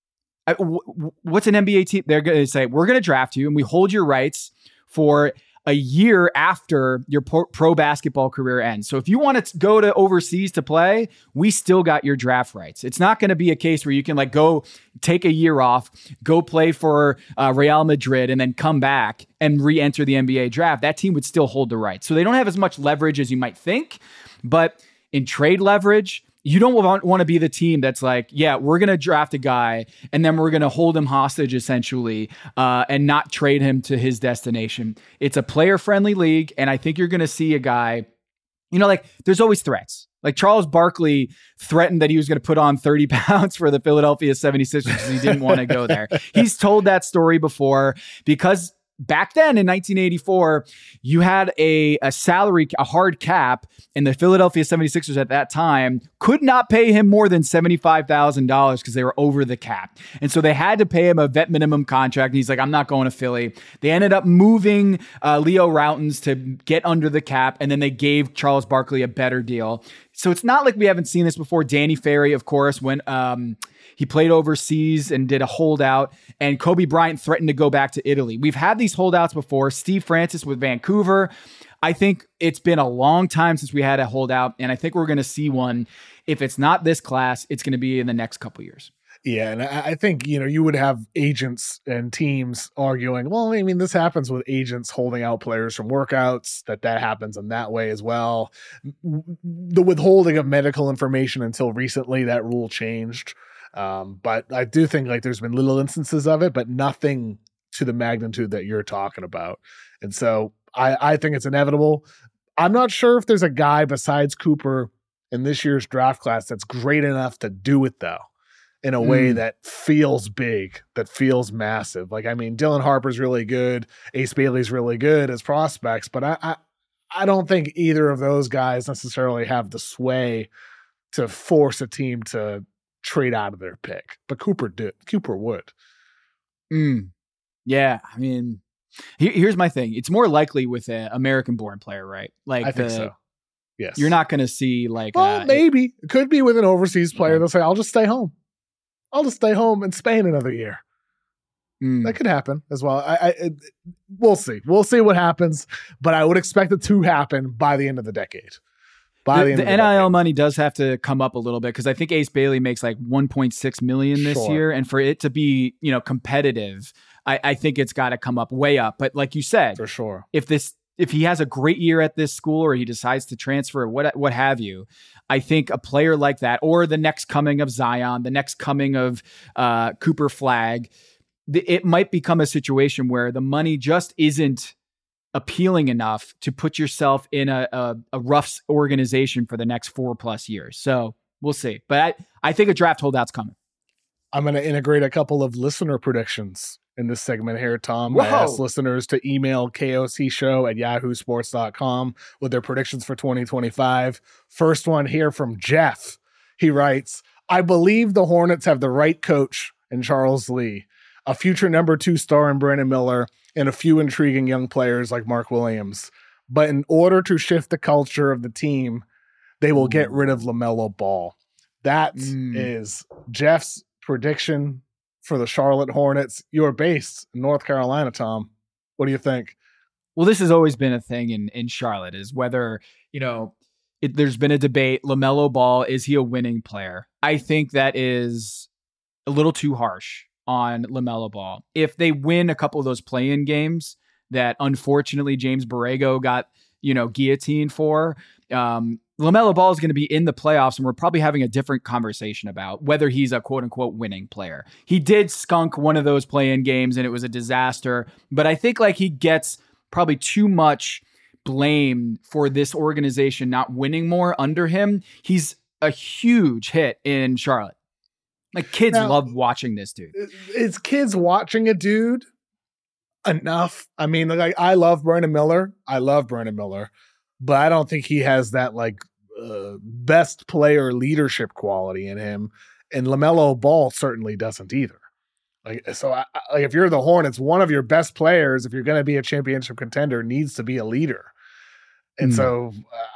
What's an NBA team? They're going to say, we're going to draft you and we hold your rights for a year after your pro basketball career ends. So if you want to go to overseas to play, we still got your draft rights. It's not going to be a case where you can, like, go take a year off, go play for Real Madrid, and then come back and re-enter the NBA draft. That team would still hold the rights. So they don't have as much leverage as you might think, but in trade leverage, you don't want to be the team that's like, yeah, we're going to draft a guy and then we're going to hold him hostage essentially and not trade him to his destination. It's a player-friendly league, and I think you're going to see a guy, there's always threats. Like, Charles Barkley threatened that he was going to put on 30 pounds for the Philadelphia 76ers because he didn't want to go there. He's told that story before because back then in 1984, you had a salary, a hard cap, and the Philadelphia 76ers at that time could not pay him more than $75,000 because they were over the cap. And so they had to pay him a vet minimum contract. And he's like, I'm not going to Philly. They ended up moving Leo Rautins to get under the cap. And then they gave Charles Barkley a better deal. So it's not like we haven't seen this before. Danny Ferry, of course, when he played overseas and did a holdout, and Kobe Bryant threatened to go back to Italy. We've had these holdouts before. Steve Francis with Vancouver. I think it's been a long time since we had a holdout, and I think we're going to see one. If it's not this class, it's going to be in the next couple years. Yeah, and I think, you would have agents and teams arguing, well, I mean, this happens with agents holding out players from workouts, that happens in that way as well. The withholding of medical information until recently, that rule changed. But I do think, like, there's been little instances of it, but nothing to the magnitude that you're talking about. And so I think it's inevitable. I'm not sure if there's a guy besides Cooper in this year's draft class that's great enough to do it, though, in a way that feels big, that feels massive. Like, I mean, Dylan Harper's really good. Ace Bailey's really good as prospects, but I don't think either of those guys necessarily have the sway to force a team to trade out of their pick. But Cooper would. Yeah, I mean, here's my thing. It's more likely with an American-born player, right? Like, I think so. Yes. You're not going to see, like... Well, maybe. It could be with an overseas player. They'll say, I'll just stay home. I'll just stay home in Spain another year. That could happen as well. We'll see. We'll see what happens, but I would expect it to happen by the end of the decade. The NIL money does have to come up a little bit because I think Ace Bailey makes like 1.6 million this year, and for it to be competitive, I think it's got to come up way up. But like you said, for sure, if he has a great year at this school or he decides to transfer, what have you, I think a player like that, or the next coming of Zion, the next coming of Cooper Flagg, it might become a situation where the money just isn't appealing enough to put yourself in a rough organization for the next 4+ years. So we'll see. But I think a draft holdout's coming. I'm going to integrate a couple of listener predictions in this segment here, Tom. Whoa. I asked listeners to email kocshow@yahoosports.com with their predictions for 2025. First one here from Jeff. He writes, I believe the Hornets have the right coach in Charles Lee, a future number 2 star in Brandon Miller, and a few intriguing young players like Mark Williams. But in order to shift the culture of the team, they will get rid of LaMelo Ball. That is Jeff's prediction for the Charlotte Hornets. You're based in North Carolina, Tom. What do you think? Well, this has always been a thing in Charlotte, is whether, there's been a debate. LaMelo Ball, is he a winning player? I think that is a little too harsh on LaMelo Ball. If they win a couple of those play-in games that unfortunately James Borrego got, guillotined for, LaMelo Ball is going to be in the playoffs, and we're probably having a different conversation about whether he's a quote-unquote winning player. He did skunk one of those play-in games, and it was a disaster, but I think he gets probably too much blame for this organization not winning more under him. He's a huge hit in Charlotte. Kids love watching this dude. Is kids watching a dude enough? I mean, I love Brandon Miller. But I don't think he has that best player leadership quality in him. And LaMelo Ball certainly doesn't either. If you're the Hornets, one of your best players, if you're going to be a championship contender, needs to be a leader. And so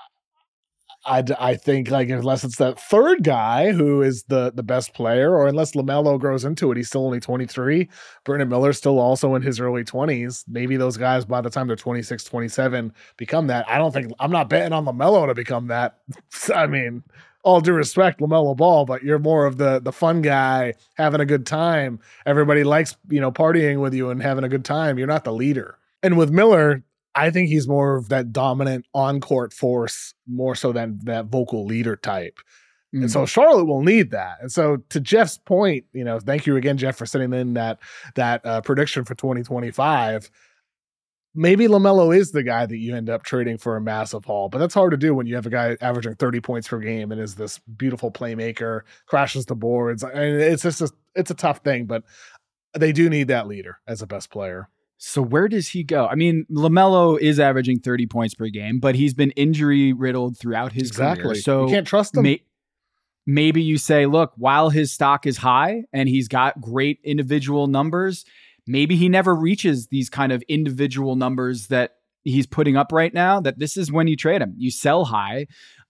I think unless it's that third guy who is the best player, or unless LaMelo grows into it, he's still only 23. Brandon Miller's still also in his early 20s. Maybe those guys by the time they're 26, 27 become that. I'm not betting on LaMelo to become that. I mean, all due respect, LaMelo Ball, but you're more of the fun guy having a good time. Everybody likes, partying with you and having a good time. You're not the leader. And with Miller, I think he's more of that dominant on-court force, more so than that vocal leader type. Mm-hmm. And so Charlotte will need that. And so to Jeff's point, thank you again, Jeff, for sending in that prediction for 2025. Maybe LaMelo is the guy that you end up trading for a massive haul, but that's hard to do when you have a guy averaging 30 points per game and is this beautiful playmaker, crashes the boards. I mean, it's a tough thing, but they do need that leader as a best player. So where does he go? I mean, LaMelo is averaging 30 points per game, but he's been injury riddled throughout his career. So you can't trust him. Maybe you say, look, while his stock is high and he's got great individual numbers, maybe he never reaches these kind of individual numbers that he's putting up right now, that this is when you trade him. You sell high,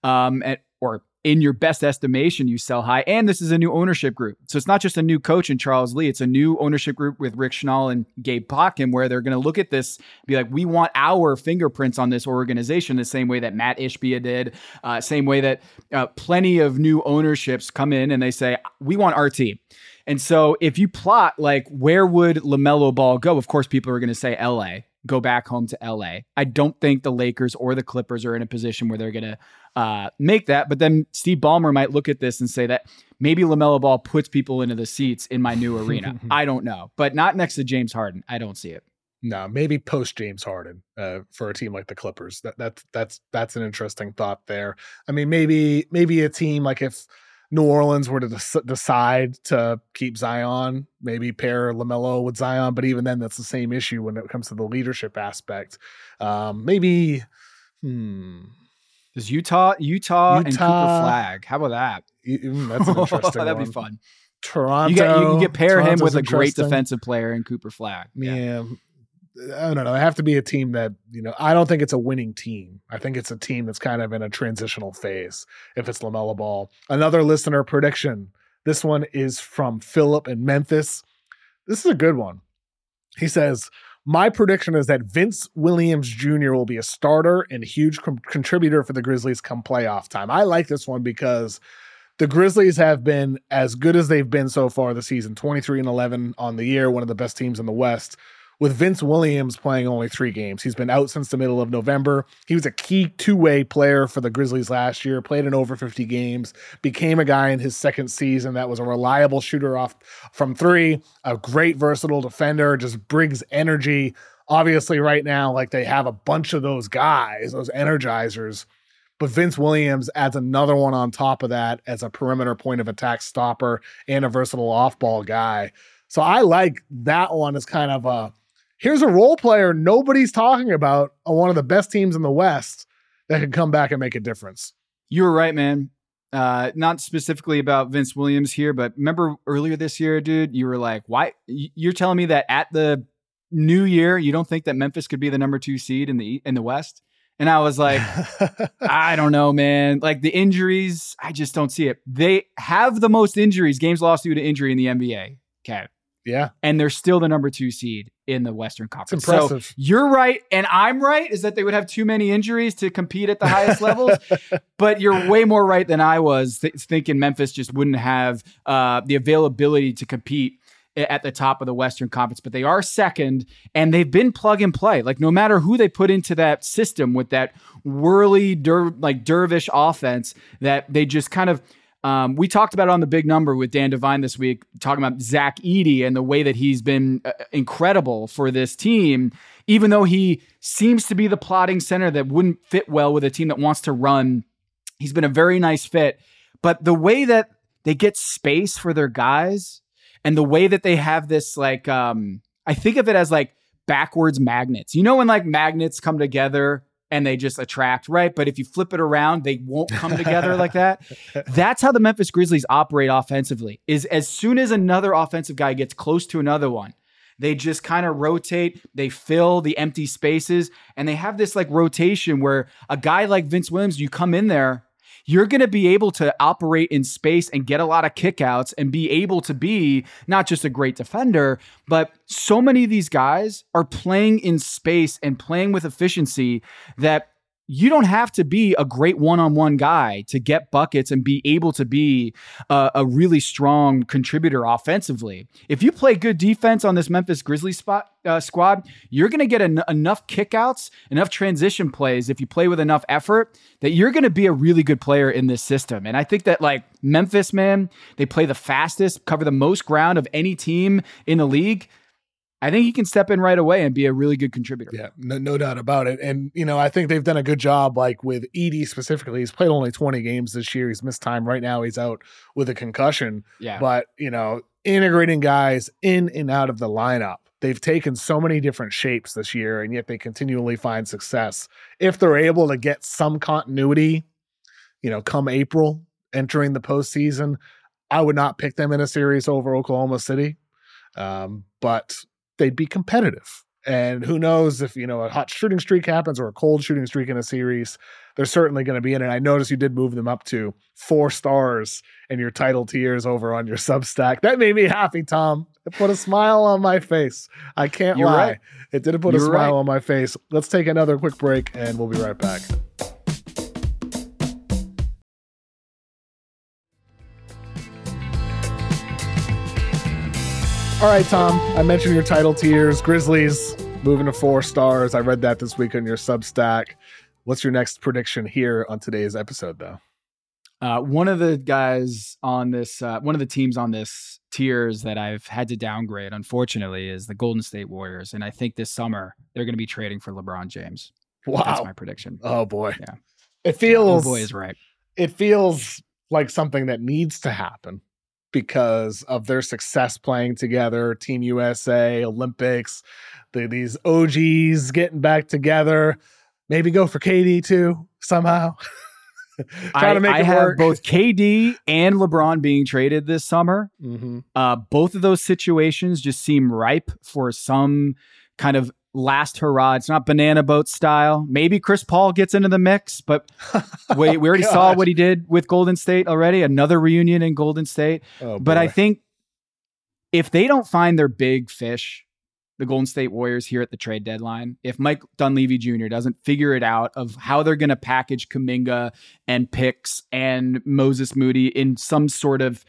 or in your best estimation, you sell high. And this is a new ownership group. So it's not just a new coach in Charles Lee. It's a new ownership group with Rick Schnall and Gabe Plotkin, where they're going to look at this, be like, we want our fingerprints on this organization, the same way that Matt Ishbia did, same way that plenty of new ownerships come in and they say, we want our team. And so if you plot, where would LaMelo Ball go? Of course, people are going to say LA, go back home to LA. I don't think the Lakers or the Clippers are in a position where they're going to make that. But then Steve Ballmer might look at this and say that maybe LaMelo Ball puts people into the seats in my new arena. I don't know, but not next to James Harden. I don't see it. No, maybe post James Harden for a team like the Clippers. That's an interesting thought there. I mean, maybe a team like if New Orleans were to decide to keep Zion, maybe pair LaMelo with Zion, but even then that's the same issue when it comes to the leadership aspect. Maybe Does Utah and Cooper Flagg? How about that? That's an interesting That'd one. be fun. Toronto. You can pair Toronto's him with a great defensive player in Cooper Flagg. Yeah. I don't know. I have to be a team that, I don't think it's a winning team. I think it's a team that's kind of in a transitional phase if it's LaMelo Ball. Another listener prediction. This one is from Philip in Memphis. This is a good one. He says, my prediction is that Vince Williams Jr. will be a starter and huge contributor for the Grizzlies come playoff time. I like this one because the Grizzlies have been as good as they've been so far this season, 23-11 on the year, one of the best teams in the West, with Vince Williams playing only 3 games. He's been out since the middle of November. He was a key two-way player for the Grizzlies last year, played in over 50 games, became a guy in his second season that was a reliable shooter off from 3, a great versatile defender, just brings energy. Obviously right now, like they have a bunch of those guys, those energizers, but Vince Williams adds another one on top of that as a perimeter point of attack stopper and a versatile off-ball guy. So I like that one as kind of a, here's a role player nobody's talking about on one of the best teams in the West that could come back and make a difference. You were right, man. Not specifically about Vince Williams here, but remember earlier this year, dude, you were like, why? You're telling me that at the new year, you don't think that Memphis could be the number 2 seed in the West? And I was like, I don't know, man. Like the injuries, I just don't see it. They have the most injuries, games lost due to injury in the NBA. Okay. Yeah. And they're still the number 2 seed in the Western Conference. It's impressive. So you're right. And I'm right, is that they would have too many injuries to compete at the highest levels. But you're way more right than I was thinking Memphis just wouldn't have the availability to compete at the top of the Western Conference, but they are second and they've been plug and play. Like no matter who they put into that system with that whirly dervish offense that they just kind of, we talked about it on the Big Number with Dan Devine this week, talking about Zach Edey and the way that he's been incredible for this team, even though he seems to be the plotting center that wouldn't fit well with a team that wants to run. He's been a very nice fit, but the way that they get space for their guys and the way that they have this, like, I think of it as like backwards magnets. You know, when like magnets come together and they just attract, right? But if you flip it around, they won't come together like that. That's how the Memphis Grizzlies operate offensively, is as soon as another offensive guy gets close to another one, they just kind of rotate, they fill the empty spaces, and they have this like rotation where a guy like Vince Williams, you come in there, you're going to be able to operate in space and get a lot of kickouts and be able to be not just a great defender, but so many of these guys are playing in space and playing with efficiency that you don't have to be a great one-on-one guy to get buckets and be able to be a really strong contributor offensively. If you play good defense on this Memphis Grizzlies squad, you're going to get enough kickouts, enough transition plays if you play with enough effort that you're going to be a really good player in this system. And I think that like Memphis, man, they play the fastest, cover the most ground of any team in the league. I think he can step in right away and be a really good contributor. Yeah, no doubt about it. And, you know, I think they've done a good job, like with Edey specifically. He's played only 20 games this year. He's missed time. Right now, he's out with a concussion. Yeah. But, you know, integrating guys in and out of the lineup. They've taken so many different shapes this year, and yet they continually find success. If they're able to get some continuity, you know, come April, entering the postseason, I would not pick them in a series over Oklahoma City. But they'd be competitive. And who knows if, you know, a hot shooting streak happens or a cold shooting streak in a series, they're certainly going to be in it. I noticed you did move them up to 4 stars in your title tiers over on your Substack. That made me happy, Tom. It put a smile on my face. I can't lie. Right. It did put a smile on my face. Let's take another quick break and we'll be right back. All right, Tom, I mentioned your title tiers. Grizzlies moving to 4 stars. I read that this week on your Substack. What's your next prediction here on today's episode, though? One of the guys on this, one of the teams on this tiers that I've had to downgrade, unfortunately, is the Golden State Warriors. And I think this summer they're going to be trading for LeBron James. Wow. That's my prediction. Oh, boy. Yeah. It feels, boy is right. It feels like something that needs to happen, because of their success playing together, Team USA, Olympics, these OGs getting back together. Maybe go for KD too, somehow. I have both KD and LeBron being traded this summer. Mm-hmm. Both of those situations just seem ripe for some kind of last hurrah. It's not banana boat style. Maybe Chris Paul gets into the mix, but we already saw what he did with Golden State already. Another reunion in Golden State. Oh, but I think if they don't find their big fish the Golden State Warriors here at the trade deadline, if Mike Dunleavy Jr. doesn't figure it out of how they're going to package Kuminga and picks and Moses Moody in some sort of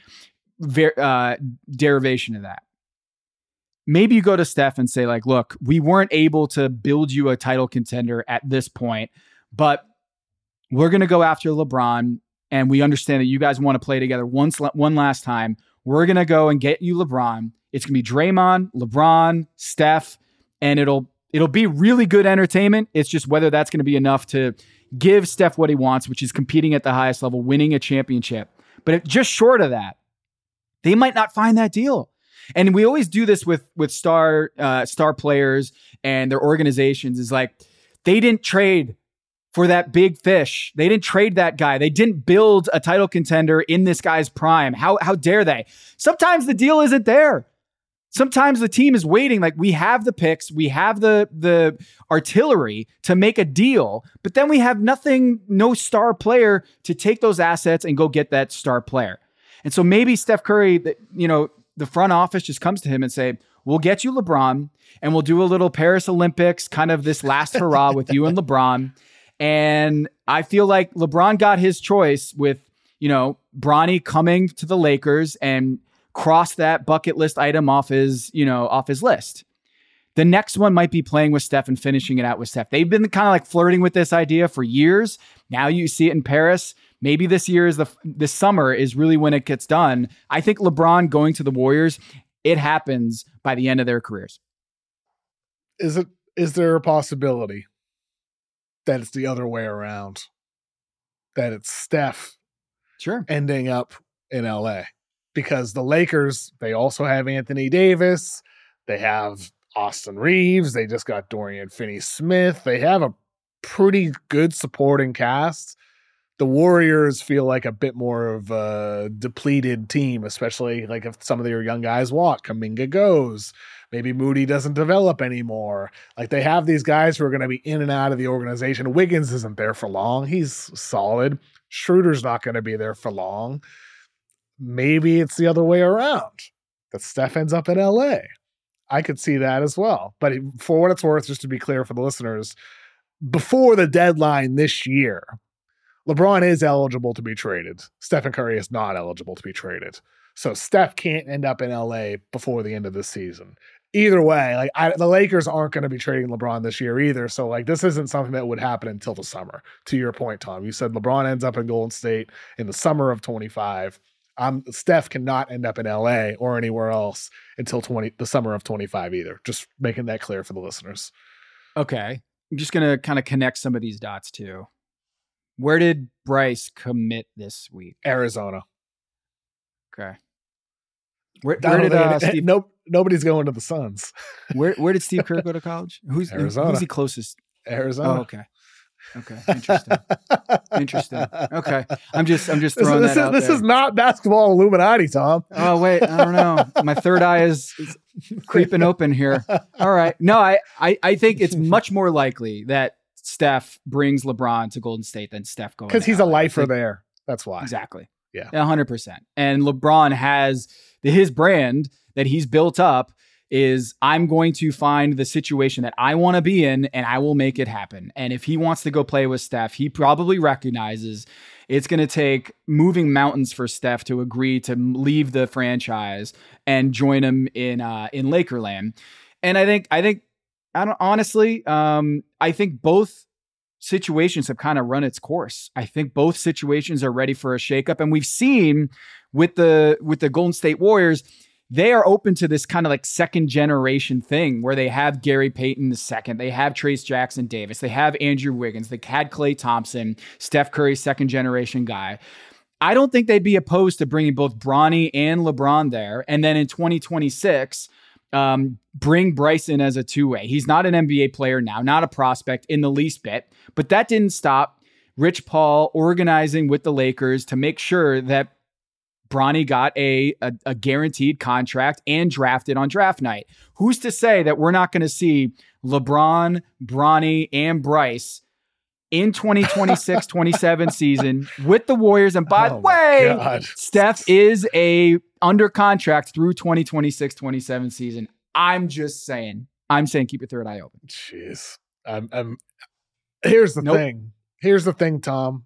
derivation of that. Maybe you go to Steph and say, like, look, we weren't able to build you a title contender at this point, but we're going to go after LeBron, and we understand that you guys want to play together one last time. We're going to go and get you LeBron. It's going to be Draymond, LeBron, Steph, and it'll be really good entertainment. It's just whether that's going to be enough to give Steph what he wants, which is competing at the highest level, winning a championship. But just short of that, they might not find that deal. And we always do this with star players and their organizations, is like, they didn't trade for that big fish. They didn't trade that guy. They didn't build a title contender in this guy's prime. How dare they? Sometimes the deal isn't there. Sometimes the team is waiting. Like, we have the picks, we have the artillery to make a deal, but then we have no star player to take those assets and go get that star player. And so maybe Steph Curry, the front office just comes to him and say, we'll get you LeBron, and we'll do a little Paris Olympics, kind of this last hurrah with you and LeBron. And I feel like LeBron got his choice with, Bronny coming to the Lakers, and cross that bucket list item off his list. The next one might be playing with Steph and finishing it out with Steph. They've been kind of like flirting with this idea for years. Now you see it in Paris. Maybe this summer is really when it gets done. I think LeBron going to the Warriors, it happens by the end of their careers. Is there a possibility that it's the other way around? That it's Steph ending up in LA? Because the Lakers, they also have Anthony Davis. They have Austin Reeves. They just got Dorian Finney-Smith. They have a pretty good supporting cast. The Warriors feel like a bit more of a depleted team, especially like if some of their young guys walk. Kuminga goes. Maybe Moody doesn't develop anymore. Like, they have these guys who are going to be in and out of the organization. Wiggins isn't there for long. He's solid. Schroeder's not going to be there for long. Maybe it's the other way around, that Steph ends up in LA. I could see that as well. But for what it's worth, just to be clear for the listeners, before the deadline this year, LeBron is eligible to be traded. Stephen Curry is not eligible to be traded. So Steph can't end up in LA before the end of the season. Either way, the Lakers aren't going to be trading LeBron this year either. So this isn't something that would happen until the summer. To your point, Tom, you said LeBron ends up in Golden State in the summer of 25. Steph cannot end up in LA or anywhere else until the summer of 25 either. Just making that clear for the listeners. Okay. I'm just going to kind of connect some of these dots too. Where did Bryce commit this week? Arizona. Okay. Where did Steve? Nobody's going to the Suns. Where did Steve Kerr go to college? Arizona. Who's the closest? Arizona. Oh, okay. Interesting. Okay. I'm just throwing that out there. This is not basketball Illuminati, Tom. Oh, wait. I don't know. My third eye is creeping open here. All right. No, I think it's much more likely that Steph brings LeBron to Golden State than Steph going. Because he's a lifer there. That's why. Exactly. Yeah. 100%. And LeBron has his brand that he's built up is, I'm going to find the situation that I want to be in and I will make it happen. And if he wants to go play with Steph, he probably recognizes it's going to take moving mountains for Steph to agree to leave the franchise and join him in Lakerland. And I think both situations have kind of run its course. I think both situations are ready for a shakeup. And we've seen with the Golden State Warriors, they are open to this kind of like second generation thing where they have Gary Payton II, they have Trace Jackson Davis, they have Andrew Wiggins, they had Klay Thompson, Steph Curry, second generation guy. I don't think they'd be opposed to bringing both Bronny and LeBron there. And then in 2026, bring Bryson as a two-way. He's not an NBA player now, not a prospect in the least bit, but that didn't stop Rich Paul organizing with the Lakers to make sure that Bronny got a guaranteed contract and drafted on draft night. Who's to say that we're not going to see LeBron, Bronny, and Bryce in 2026-27 season with the Warriors? And by the way, Steph is under contract through 2026-27 season. I'm just saying. I'm saying keep your third eye open. Jeez. Here's the thing. Here's the thing, Tom.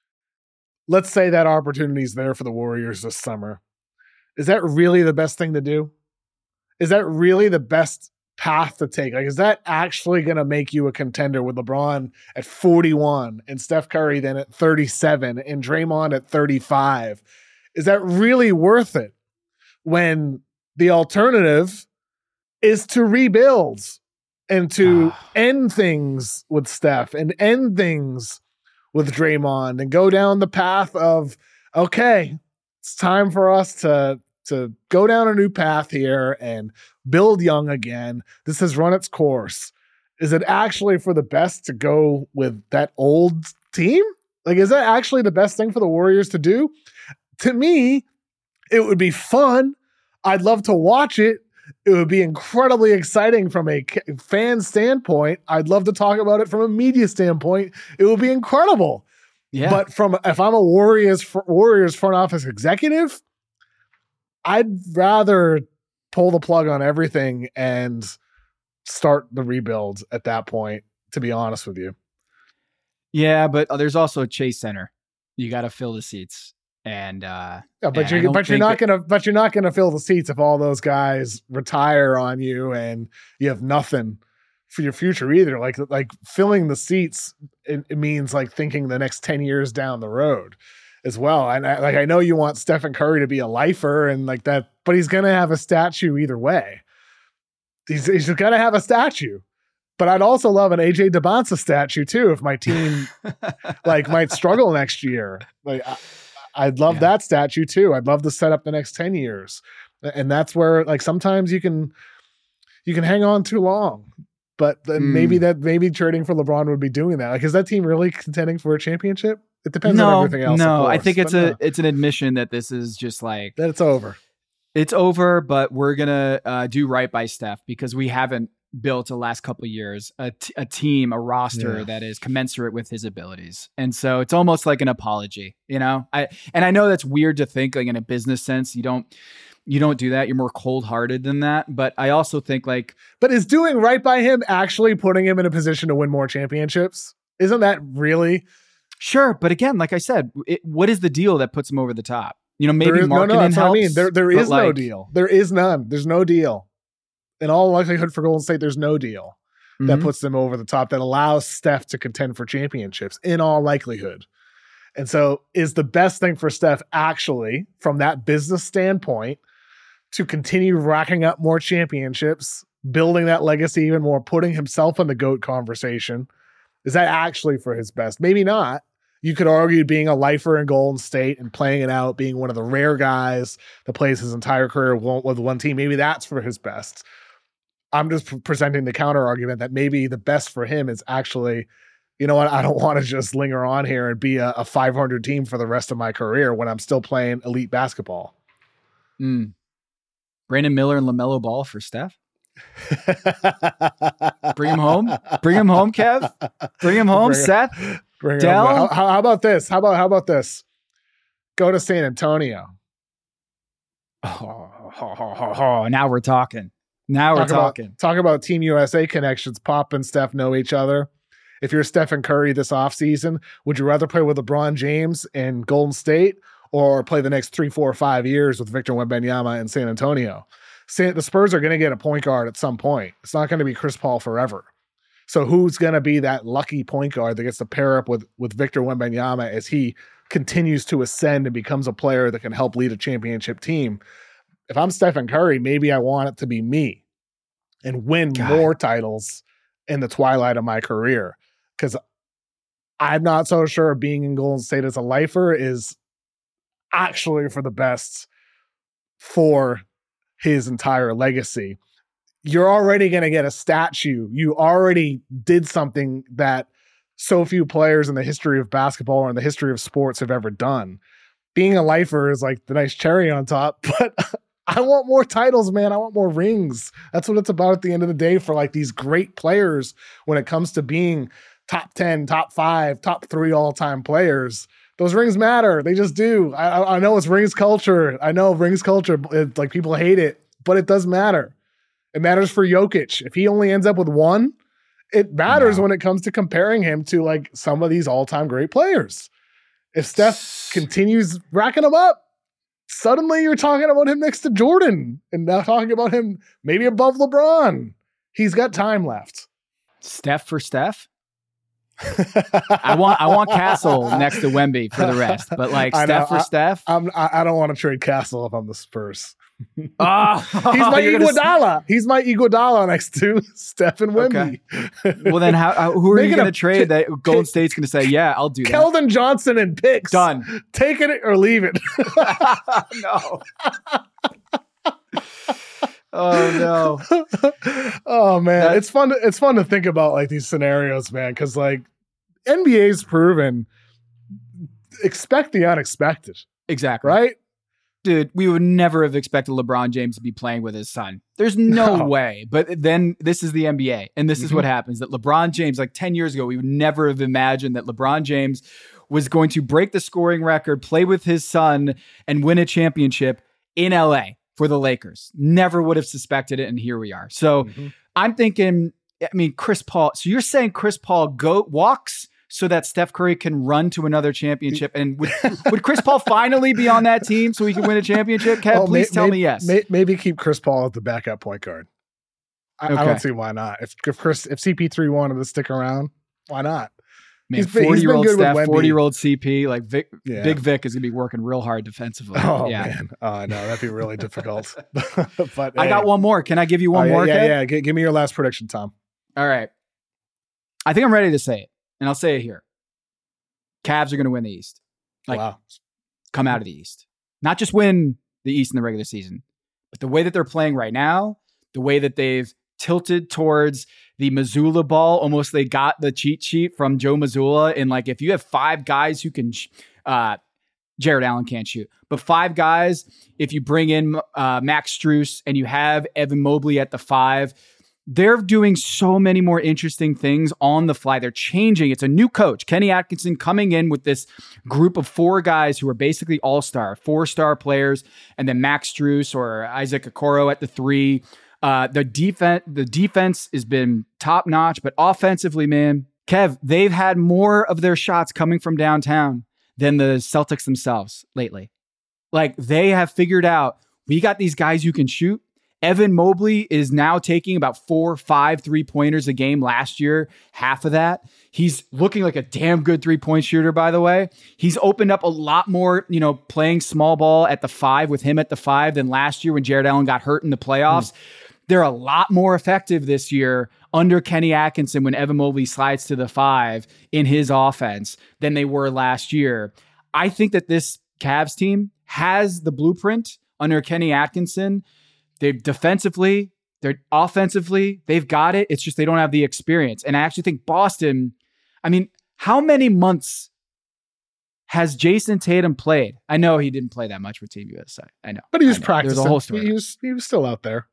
Let's say that opportunity is there for the Warriors this summer. Is that really the best thing to do? Is that really the best path to take? Like, is that actually going to make you a contender with LeBron at 41 and Steph Curry then at 37 and Draymond at 35? Is that really worth it when the alternative is to rebuild and to end things with Steph and end things with Draymond and go down the path of, okay, it's time for us to go down a new path here and build young again. This has run its course. Is it actually for the best to go with that old team? Like, is that actually the best thing for the Warriors to do? To me, it would be fun. I'd love to watch it. It would be incredibly exciting from a fan standpoint. I'd love to talk about it from a media standpoint. It would be incredible. Yeah. But if I'm a Warriors front office executive, I'd rather pull the plug on everything and start the rebuild at that point, to be honest with you. Yeah, but there's also a Chase Center. You got to fill the seats. And but you're not gonna fill the seats if all those guys retire on you and you have nothing for your future either. Like filling the seats, it means like thinking the next 10 years down the road as well. And I know you want Stephen Curry to be a lifer and like that, but he's gonna have a statue either way. He's gonna have a statue. But I'd also love an AJ DeBonsa statue too if my team might struggle next year. I'd love that statue too. I'd love to set up the next 10 years. And that's where sometimes you can hang on too long, but then maybe trading for LeBron would be doing that. Like, is that team really contending for a championship? It depends on everything else. No, I think it's an admission that this is just like that it's over. It's over, but we're going to do right by Steph because we haven't built the last couple of years a team, a roster that is commensurate with his abilities. And so it's almost like an apology, I know that's weird to think like in a business sense, you don't do that. You're more cold-hearted than that. But I also think but is doing right by him actually putting him in a position to win more championships? Isn't that really? Sure. But again, like I said, what is the deal that puts him over the top? Maybe marketing helps. I mean, there is no deal. There is none. There's no deal. In all likelihood for Golden State, there's no deal that puts them over the top that allows Steph to contend for championships in all likelihood. And so is the best thing for Steph actually, from that business standpoint, to continue racking up more championships, building that legacy even more, putting himself in the GOAT conversation? Is that actually for his best? Maybe not. You could argue being a lifer in Golden State and playing it out, being one of the rare guys that plays his entire career with one team. Maybe that's for his best. I'm just presenting the counter argument that maybe the best for him is actually, you know what? I don't want to just linger on here and be a 500 team for the rest of my career when I'm still playing elite basketball. Brandon Miller and LaMelo Ball for Steph. Bring him home, Kev. Bring him home, Seth. Dell. How about this? How about this? Go to San Antonio. Now we're talking. Talk about Team USA connections. Pop and Steph know each other. If you're Stephen Curry this offseason, would you rather play with LeBron James in Golden State or play the next 3, 4, 5 years with Victor Wembanyama in San Antonio? The Spurs are going to get a point guard at some point. It's not going to be Chris Paul forever. So who's going to be that lucky point guard that gets to pair up with Victor Wembanyama as he continues to ascend and becomes a player that can help lead a championship team? If I'm Stephen Curry, maybe I want it to be me and win more titles in the twilight of my career. Because I'm not so sure being in Golden State as a lifer is actually for the best for his entire legacy. You're already going to get a statue. You already did something that so few players in the history of basketball or in the history of sports have ever done. Being a lifer is like the nice cherry on top, but I want more titles, man. I want more rings. That's what it's about at the end of the day for like these great players when it comes to being top 10, top 5, top 3 all-time players. Those rings matter. They just do. I know it's rings culture. I know rings culture, like people hate it, but it does matter. It matters for Jokic. If he only ends up with one, it matters when it comes to comparing him to like some of these all-time great players. If Steph continues racking them up, suddenly you're talking about him next to Jordan and now talking about him maybe above LeBron. He's got time left. Steph for Steph? I want Castle next to Wemby for the rest, but like Steph for Steph? I don't want to trade Castle if I'm the Spurs. He's my Iguodala. He's my Iguodala next to Steph and Wemby. Okay. Well, then who are you going to trade that Golden State's going to say, yeah, I'll do that? Keldon Johnson and picks. Done. Take it or leave it. No. Oh no. Oh man. It's fun to think about like these scenarios, man, because like NBA's proven expect the unexpected. Exactly. Right? Dude, we would never have expected LeBron James to be playing with his son. There's no way. But then this is the NBA. And this is what happens. That LeBron James, like 10 years ago, we would never have imagined that LeBron James was going to break the scoring record, play with his son, and win a championship in LA for the Lakers. Never would have suspected it. And here we are. So I'm thinking, Chris Paul. So you're saying Chris Paul walks so that Steph Curry can run to another championship? And would Chris Paul finally be on that team so he can win a championship? Kev, please tell me yes. Maybe keep Chris Paul at the backup point guard. I don't see why not. If CP3 wanted to stick around, why not? Man, 40-year-old Steph, 40-year-old CP, like Big Vic is going to be working real hard defensively. Oh, man. No, that'd be really difficult. But I got one more. Can I give you one more, Kev? Yeah. Give me your last prediction, Tom. All right. I think I'm ready to say it. And I'll say it here. Cavs are going to win the East. Come out of the East. Not just win the East in the regular season, but the way that they're playing right now, the way that they've tilted towards the Mazzulla ball. Almost they got the cheat sheet from Joe Mazzulla. And like, if you have 5 guys who can, Jared Allen can't shoot, but 5 guys, if you bring in Max Strus and you have Evan Mobley at the 5, they're doing so many more interesting things on the fly. They're changing. It's a new coach, Kenny Atkinson, coming in with this group of 4 guys who are basically all-star, 4-star players, and then Max Strus or Isaac Okoro at the 3. The defense has been top-notch, but offensively, man, Kev, they've had more of their shots coming from downtown than the Celtics themselves lately. Like, they have figured out, we got these guys who can shoot. Evan Mobley is now taking about 4 or 5 3-pointers a game. Last year, half of that. He's looking like a damn good 3-point shooter, by the way. He's opened up a lot more, playing small ball at the 5 with him at the 5 than last year when Jared Allen got hurt in the playoffs. They're a lot more effective this year under Kenny Atkinson when Evan Mobley slides to the 5 in his offense than they were last year. I think that this Cavs team has the blueprint under Kenny Atkinson. They're defensively, they're offensively, they've got it. It's just they don't have the experience. And I actually think Boston, how many months has Jason Tatum played? I know he didn't play that much with Team USA. I know. But he was practicing. There's a whole story. He was still out there.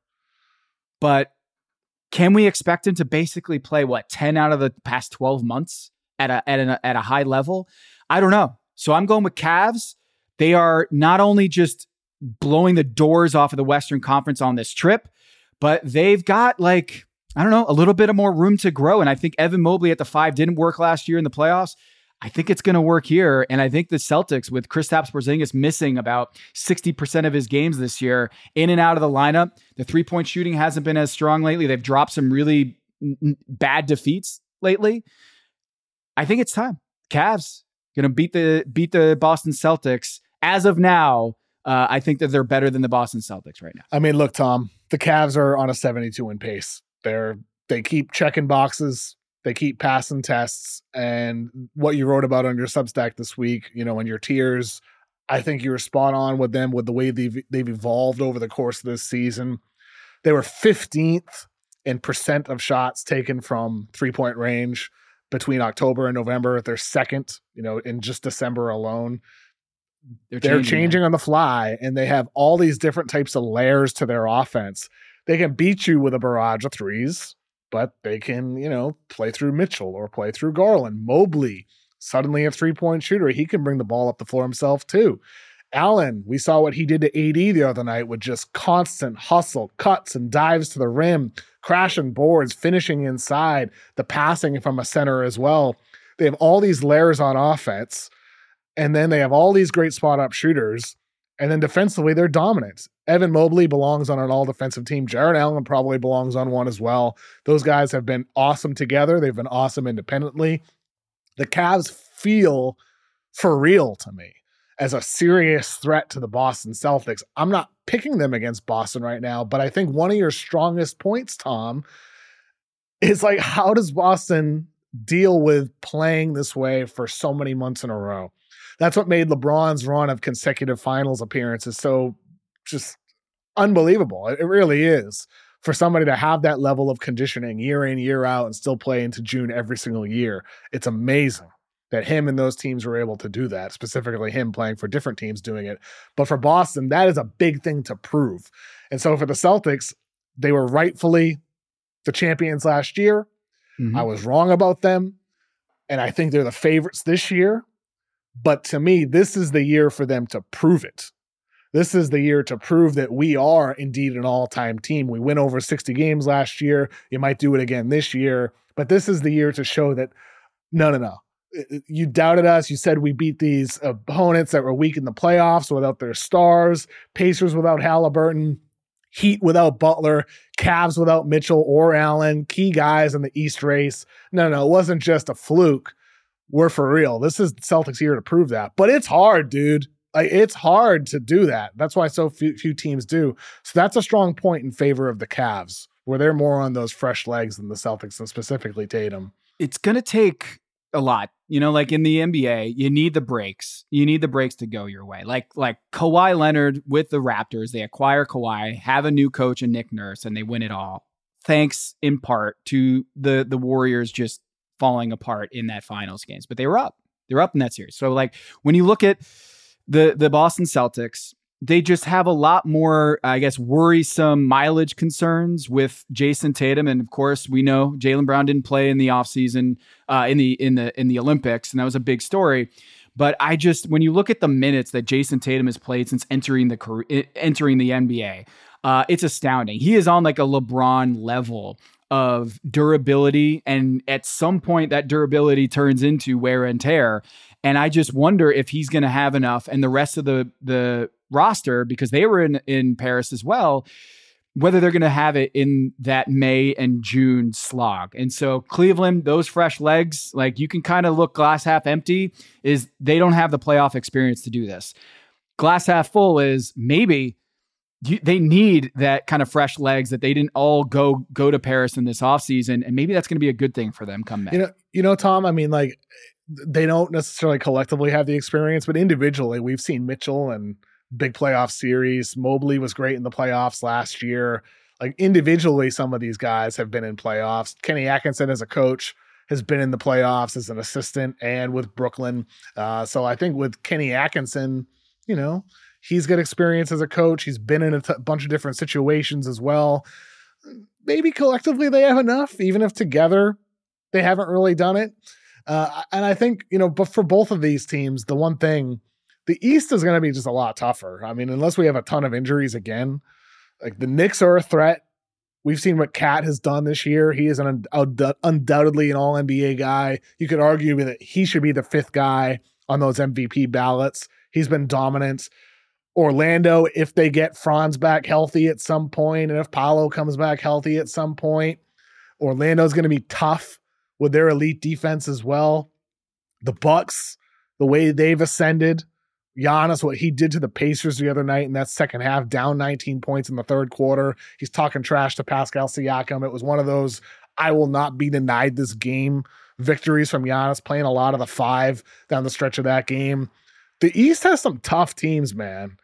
But can we expect him to basically play, 10 out of the past 12 months at a high level? I don't know. So I'm going with Cavs. They are not only just blowing the doors off of the Western Conference on this trip, but they've got a little bit of more room to grow. And I think Evan Mobley at the 5 didn't work last year in the playoffs. I think it's going to work here. And I think the Celtics, with Kristaps Porzingis missing about 60% of his games this year, in and out of the lineup, the 3-point shooting hasn't been as strong lately. They've dropped some really bad defeats lately. I think it's time. Cavs going to beat the Boston Celtics. As of now, I think that they're better than the Boston Celtics right now. Look, Tom, the Cavs are on a 72-win pace. They keep checking boxes. They keep passing tests. And what you wrote about on your Substack this week, in your tiers, I think you were spot on with them with the way they've evolved over the course of this season. They were 15th in percent of shots taken from 3-point range between October and November. They're second, in just December alone. They're changing on the fly, and they have all these different types of layers to their offense. They can beat you with a barrage of threes, but they can, play through Mitchell or play through Garland. Mobley, suddenly a 3-point shooter. He can bring the ball up the floor himself too. Allen, we saw what he did to AD the other night with just constant hustle, cuts and dives to the rim, crashing boards, finishing inside, the passing from a center as well. They have all these layers on offense, and then they have all these great spot-up shooters, and then defensively, they're dominant. Evan Mobley belongs on an all-defensive team. Jarrett Allen probably belongs on one as well. Those guys have been awesome together. They've been awesome independently. The Cavs feel for real to me as a serious threat to the Boston Celtics. I'm not picking them against Boston right now, but I think one of your strongest points, Tom, is like, how does Boston deal with playing this way for so many months in a row? That's what made LeBron's run of consecutive finals appearances so just unbelievable. It really is. For somebody to have that level of conditioning year in, year out, and still play into June every single year, it's amazing that him and those teams were able to do that, specifically him playing for different teams doing it. But for Boston, that is a big thing to prove. And so for the Celtics, they were rightfully the champions last year. I was wrong about them, and I think they're the favorites this year. But to me, this is the year for them to prove it. This is the year to prove that we are indeed an all-time team. We went over 60 games last year. You might do it again this year. But this is the year to show that, no. You doubted us. You said we beat these opponents that were weak in the playoffs without their stars, Pacers without Halliburton, Heat without Butler, Cavs without Mitchell or Allen, key guys in the East race. No, it wasn't just a fluke. We're for real. This is Celtics year to prove that. But it's hard, dude. Like, it's hard to do that. That's why so few teams do. So that's a strong point in favor of the Cavs, where they're more on those fresh legs than the Celtics, and specifically Tatum. It's going to take a lot. Like in the NBA, you need the breaks. You need the breaks to go your way. Like Kawhi Leonard with the Raptors, they acquire Kawhi, have a new coach and Nick Nurse, and they win it all. Thanks in part to the Warriors just falling apart in that finals games. But they were up. They're up in that series. So like when you look at the Boston Celtics, they just have a lot more, I guess, worrisome mileage concerns with Jason Tatum. And of course, we know Jaylen Brown didn't play in the offseason, in the Olympics, and that was a big story. But when you look at the minutes that Jason Tatum has played since entering the NBA, it's astounding. He is on like a LeBron level of durability, and at some point that durability turns into wear and tear. And I just wonder if he's going to have enough, and the rest of the roster, because they were in Paris as well, whether they're going to have it in that May and June slog. And so Cleveland, those fresh legs, like you can kind of look glass half empty, is they don't have the playoff experience to do this. Glass half full is maybe they need that kind of fresh legs that they didn't all go to Paris in this offseason. And maybe that's going to be a good thing for them come May. Tom, I mean, like, they don't necessarily collectively have the experience, but individually we've seen Mitchell and big playoff series. Mobley was great in the playoffs last year. Like, individually, some of these guys have been in playoffs. Kenny Atkinson as a coach has been in the playoffs as an assistant and with Brooklyn. So I think with Kenny Atkinson, he's got experience as a coach. He's been in a bunch of different situations as well. Maybe collectively they have enough, even if together they haven't really done it. And I think, but for both of these teams, the one thing, the East is going to be just a lot tougher. I mean, unless we have a ton of injuries again, like the Knicks are a threat. We've seen what Cat has done this year. He is undoubtedly an all-NBA guy. You could argue that he should be the fifth guy on those MVP ballots. He's been dominant. Orlando, if they get Franz back healthy at some point, and if Paolo comes back healthy at some point, Orlando's going to be tough with their elite defense as well. The Bucks, the way they've ascended, Giannis, what he did to the Pacers the other night in that second half, down 19 points in the third quarter. He's talking trash to Pascal Siakam. It was one of those I will not be denied this game victories from Giannis, playing a lot of the five down the stretch of that game. The East has some tough teams, man.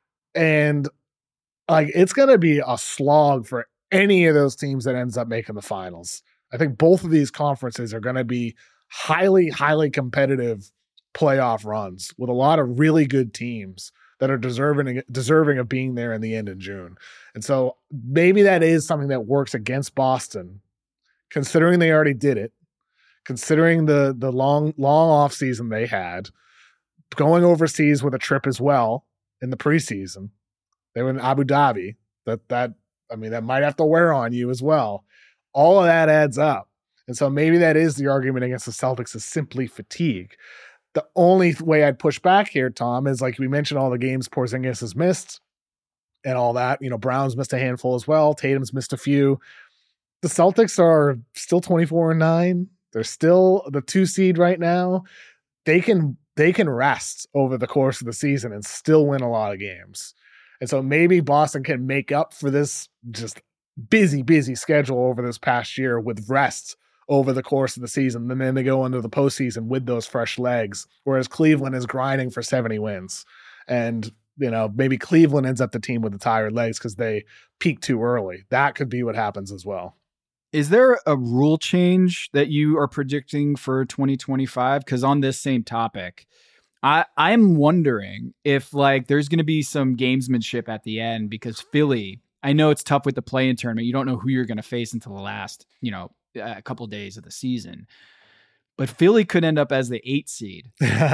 And like, it's going to be a slog for any of those teams that ends up making the finals. I think both of these conferences are going to be highly, highly competitive playoff runs with a lot of really good teams that are deserving of being there in the end of June. And so maybe that is something that works against Boston, considering they already did it, considering the long off season they had, going overseas with a trip as well. in the preseason. They were in Abu Dhabi. That might have to wear on you as well. All of that adds up. And so maybe that is the argument against the Celtics is simply fatigue. The only way I'd push back here, Tom, is like we mentioned all the games Porzingis has missed and all that. Brown's missed a handful as well. Tatum's missed a few. The Celtics are still 24-9. They're still the 2 seed right now. They can rest over the course of the season and still win a lot of games. And so maybe Boston can make up for this just busy schedule over this past year with rest over the course of the season. And then they go into the postseason with those fresh legs, whereas Cleveland is grinding for 70 wins. And, maybe Cleveland ends up the team with the tired legs because they peak too early. That could be what happens as well. Is there a rule change that you are predicting for 2025? Because on this same topic, I'm wondering if there's going to be some gamesmanship at the end, because Philly, I know it's tough with the play-in tournament. You don't know who you're going to face until the last, a couple of days of the season. But Philly could end up as the 8 seed.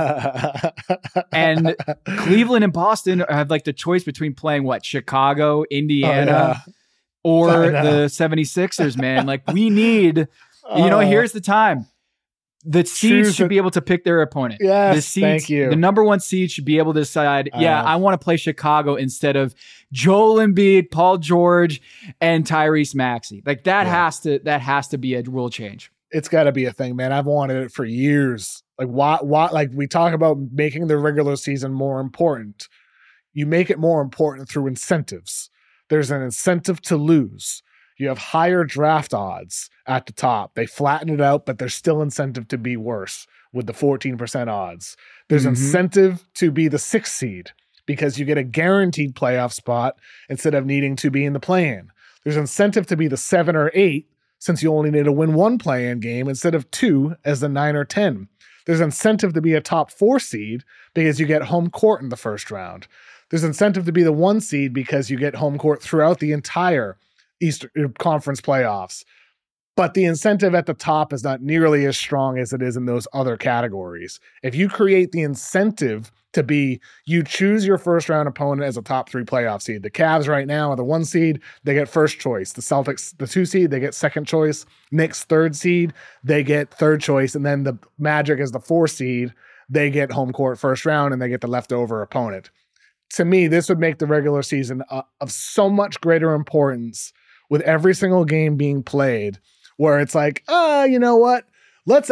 And Cleveland and Boston have the choice between playing Chicago, Indiana, or the 76ers, man. We need, here's the time. The seeds should be able to pick their opponent. Yes, thank you. The number 1 seed should be able to decide, I want to play Chicago instead of Joel Embiid, Paul George, and Tyrese Maxey. That has to be a rule change. It's got to be a thing, man. I've wanted it for years. We talk about making the regular season more important. You make it more important through incentives. There's an incentive to lose. You have higher draft odds at the top. They flatten it out, but there's still incentive to be worse with the 14% odds. There's incentive to be the 6th seed because you get a guaranteed playoff spot instead of needing to be in the play-in. There's incentive to be the 7 or 8 since you only need to win 1 play-in game instead of 2 as the 9 or 10. There's incentive to be a top 4 seed because you get home court in the first round. There's incentive to be the 1 seed because you get home court throughout the entire Eastern Conference playoffs. But the incentive at the top is not nearly as strong as it is in those other categories. If you create the incentive to be, you choose your first round opponent as a top 3 playoff seed. The Cavs right now are the 1 seed, they get first choice. The Celtics, the 2 seed, they get second choice. Knicks, 3rd seed, they get 3rd choice. And then the Magic is the 4 seed, they get home court first round and they get the leftover opponent. To me, this would make the regular season of so much greater importance with every single game being played, where it's you know what? Let's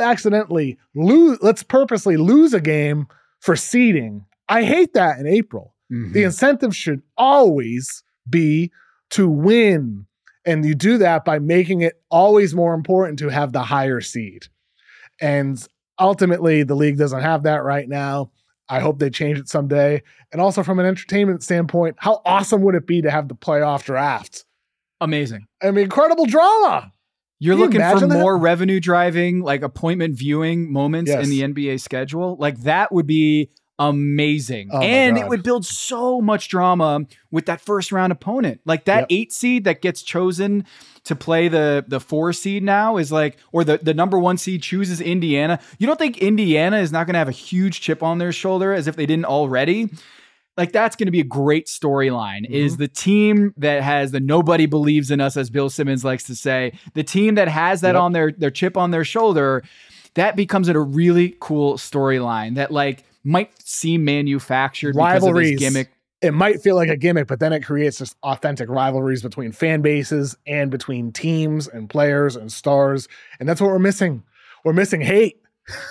purposely lose a game for seeding. I hate that in April. The incentive should always be to win. And you do that by making it always more important to have the higher seed. And ultimately, the league doesn't have that right now. I hope they change it someday. And also from an entertainment standpoint, how awesome would it be to have the playoff draft? Amazing. Incredible drama. You're looking for more revenue driving, appointment viewing moments in the NBA schedule. That would be amazing. And it would build so much drama with that first round opponent. That 8 seed that gets chosen to play the 4 seed now is or the number 1 seed chooses Indiana. You don't think Indiana is not going to have a huge chip on their shoulder as if they didn't already? That's going to be a great storyline, is the team that has the nobody believes in us, as Bill Simmons likes to say, the team that has that on their chip on their shoulder, that becomes a really cool storyline that might seem manufactured rivalries. Because of this gimmick. It might feel like a gimmick, but then it creates just authentic rivalries between fan bases and between teams and players and stars. And that's what we're missing. We're missing hate.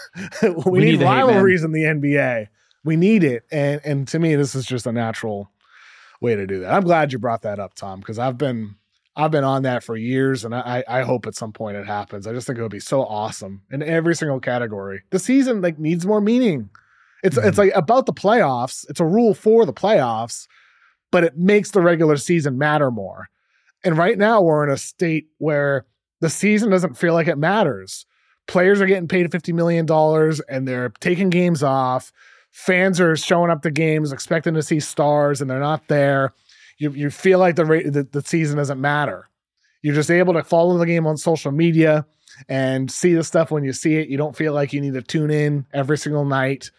we need rivalries in the NBA. We need it. And to me, this is just a natural way to do that. I'm glad you brought that up, Tom, because I've been on that for years, and I hope at some point it happens. I just think it would be so awesome in every single category. The season needs more meaning. It's about the playoffs. It's a rule for the playoffs, but it makes the regular season matter more. And right now we're in a state where the season doesn't feel like it matters. Players are getting paid $50 million and they're taking games off. Fans are showing up to games expecting to see stars and they're not there. You feel like the season doesn't matter. You're just able to follow the game on social media and see the stuff when you see it. You don't feel like you need to tune in every single night.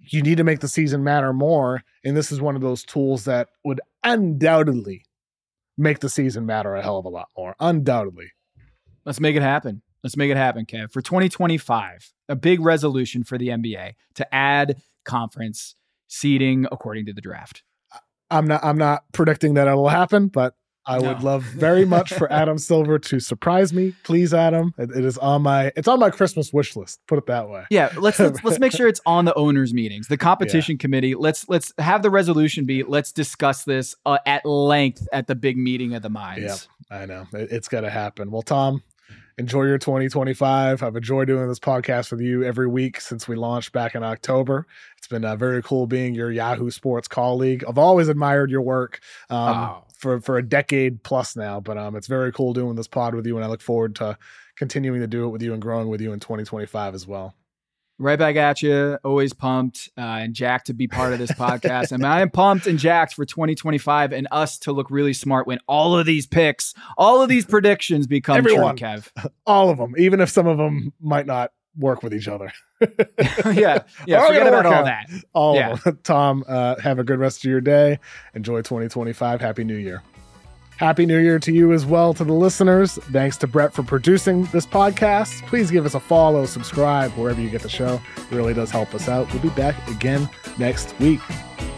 you need to make the season matter more. And this is one of those tools that would undoubtedly make the season matter a hell of a lot more. Undoubtedly. Let's make it happen. Let's make it happen, Kev. For 2025, a big resolution for the NBA to add conference seeding according to the draft. I'm not predicting that it'll happen, but I would love very much for Adam Silver to surprise me. Please, Adam. It's on my Christmas wish list. Put it that way. Yeah, let's make sure it's on the owners' meetings, the competition committee. Let's have the resolution be, let's discuss this at length at the big meeting of the minds. Yeah, I know. It's got to happen. Well, Tom, enjoy your 2025. I've enjoyed doing this podcast with you every week since we launched back in October. It's been very cool being your Yahoo Sports colleague. I've always admired your work for a decade plus now, but it's very cool doing this pod with you, and I look forward to continuing to do it with you and growing with you in 2025 as well. Right back at you. Always pumped and jacked to be part of this podcast. And I am pumped and jacked for 2025 and us to look really smart when all of these picks, all of these predictions become true, Kev. All of them, even if some of them might not work with each other. yeah. Forget about all that. All of them. Tom, have a good rest of your day. Enjoy 2025. Happy New Year. Happy New Year to you as well, to the listeners. Thanks to Brett for producing this podcast. Please give us a follow, subscribe, wherever you get the show. It really does help us out. We'll be back again next week.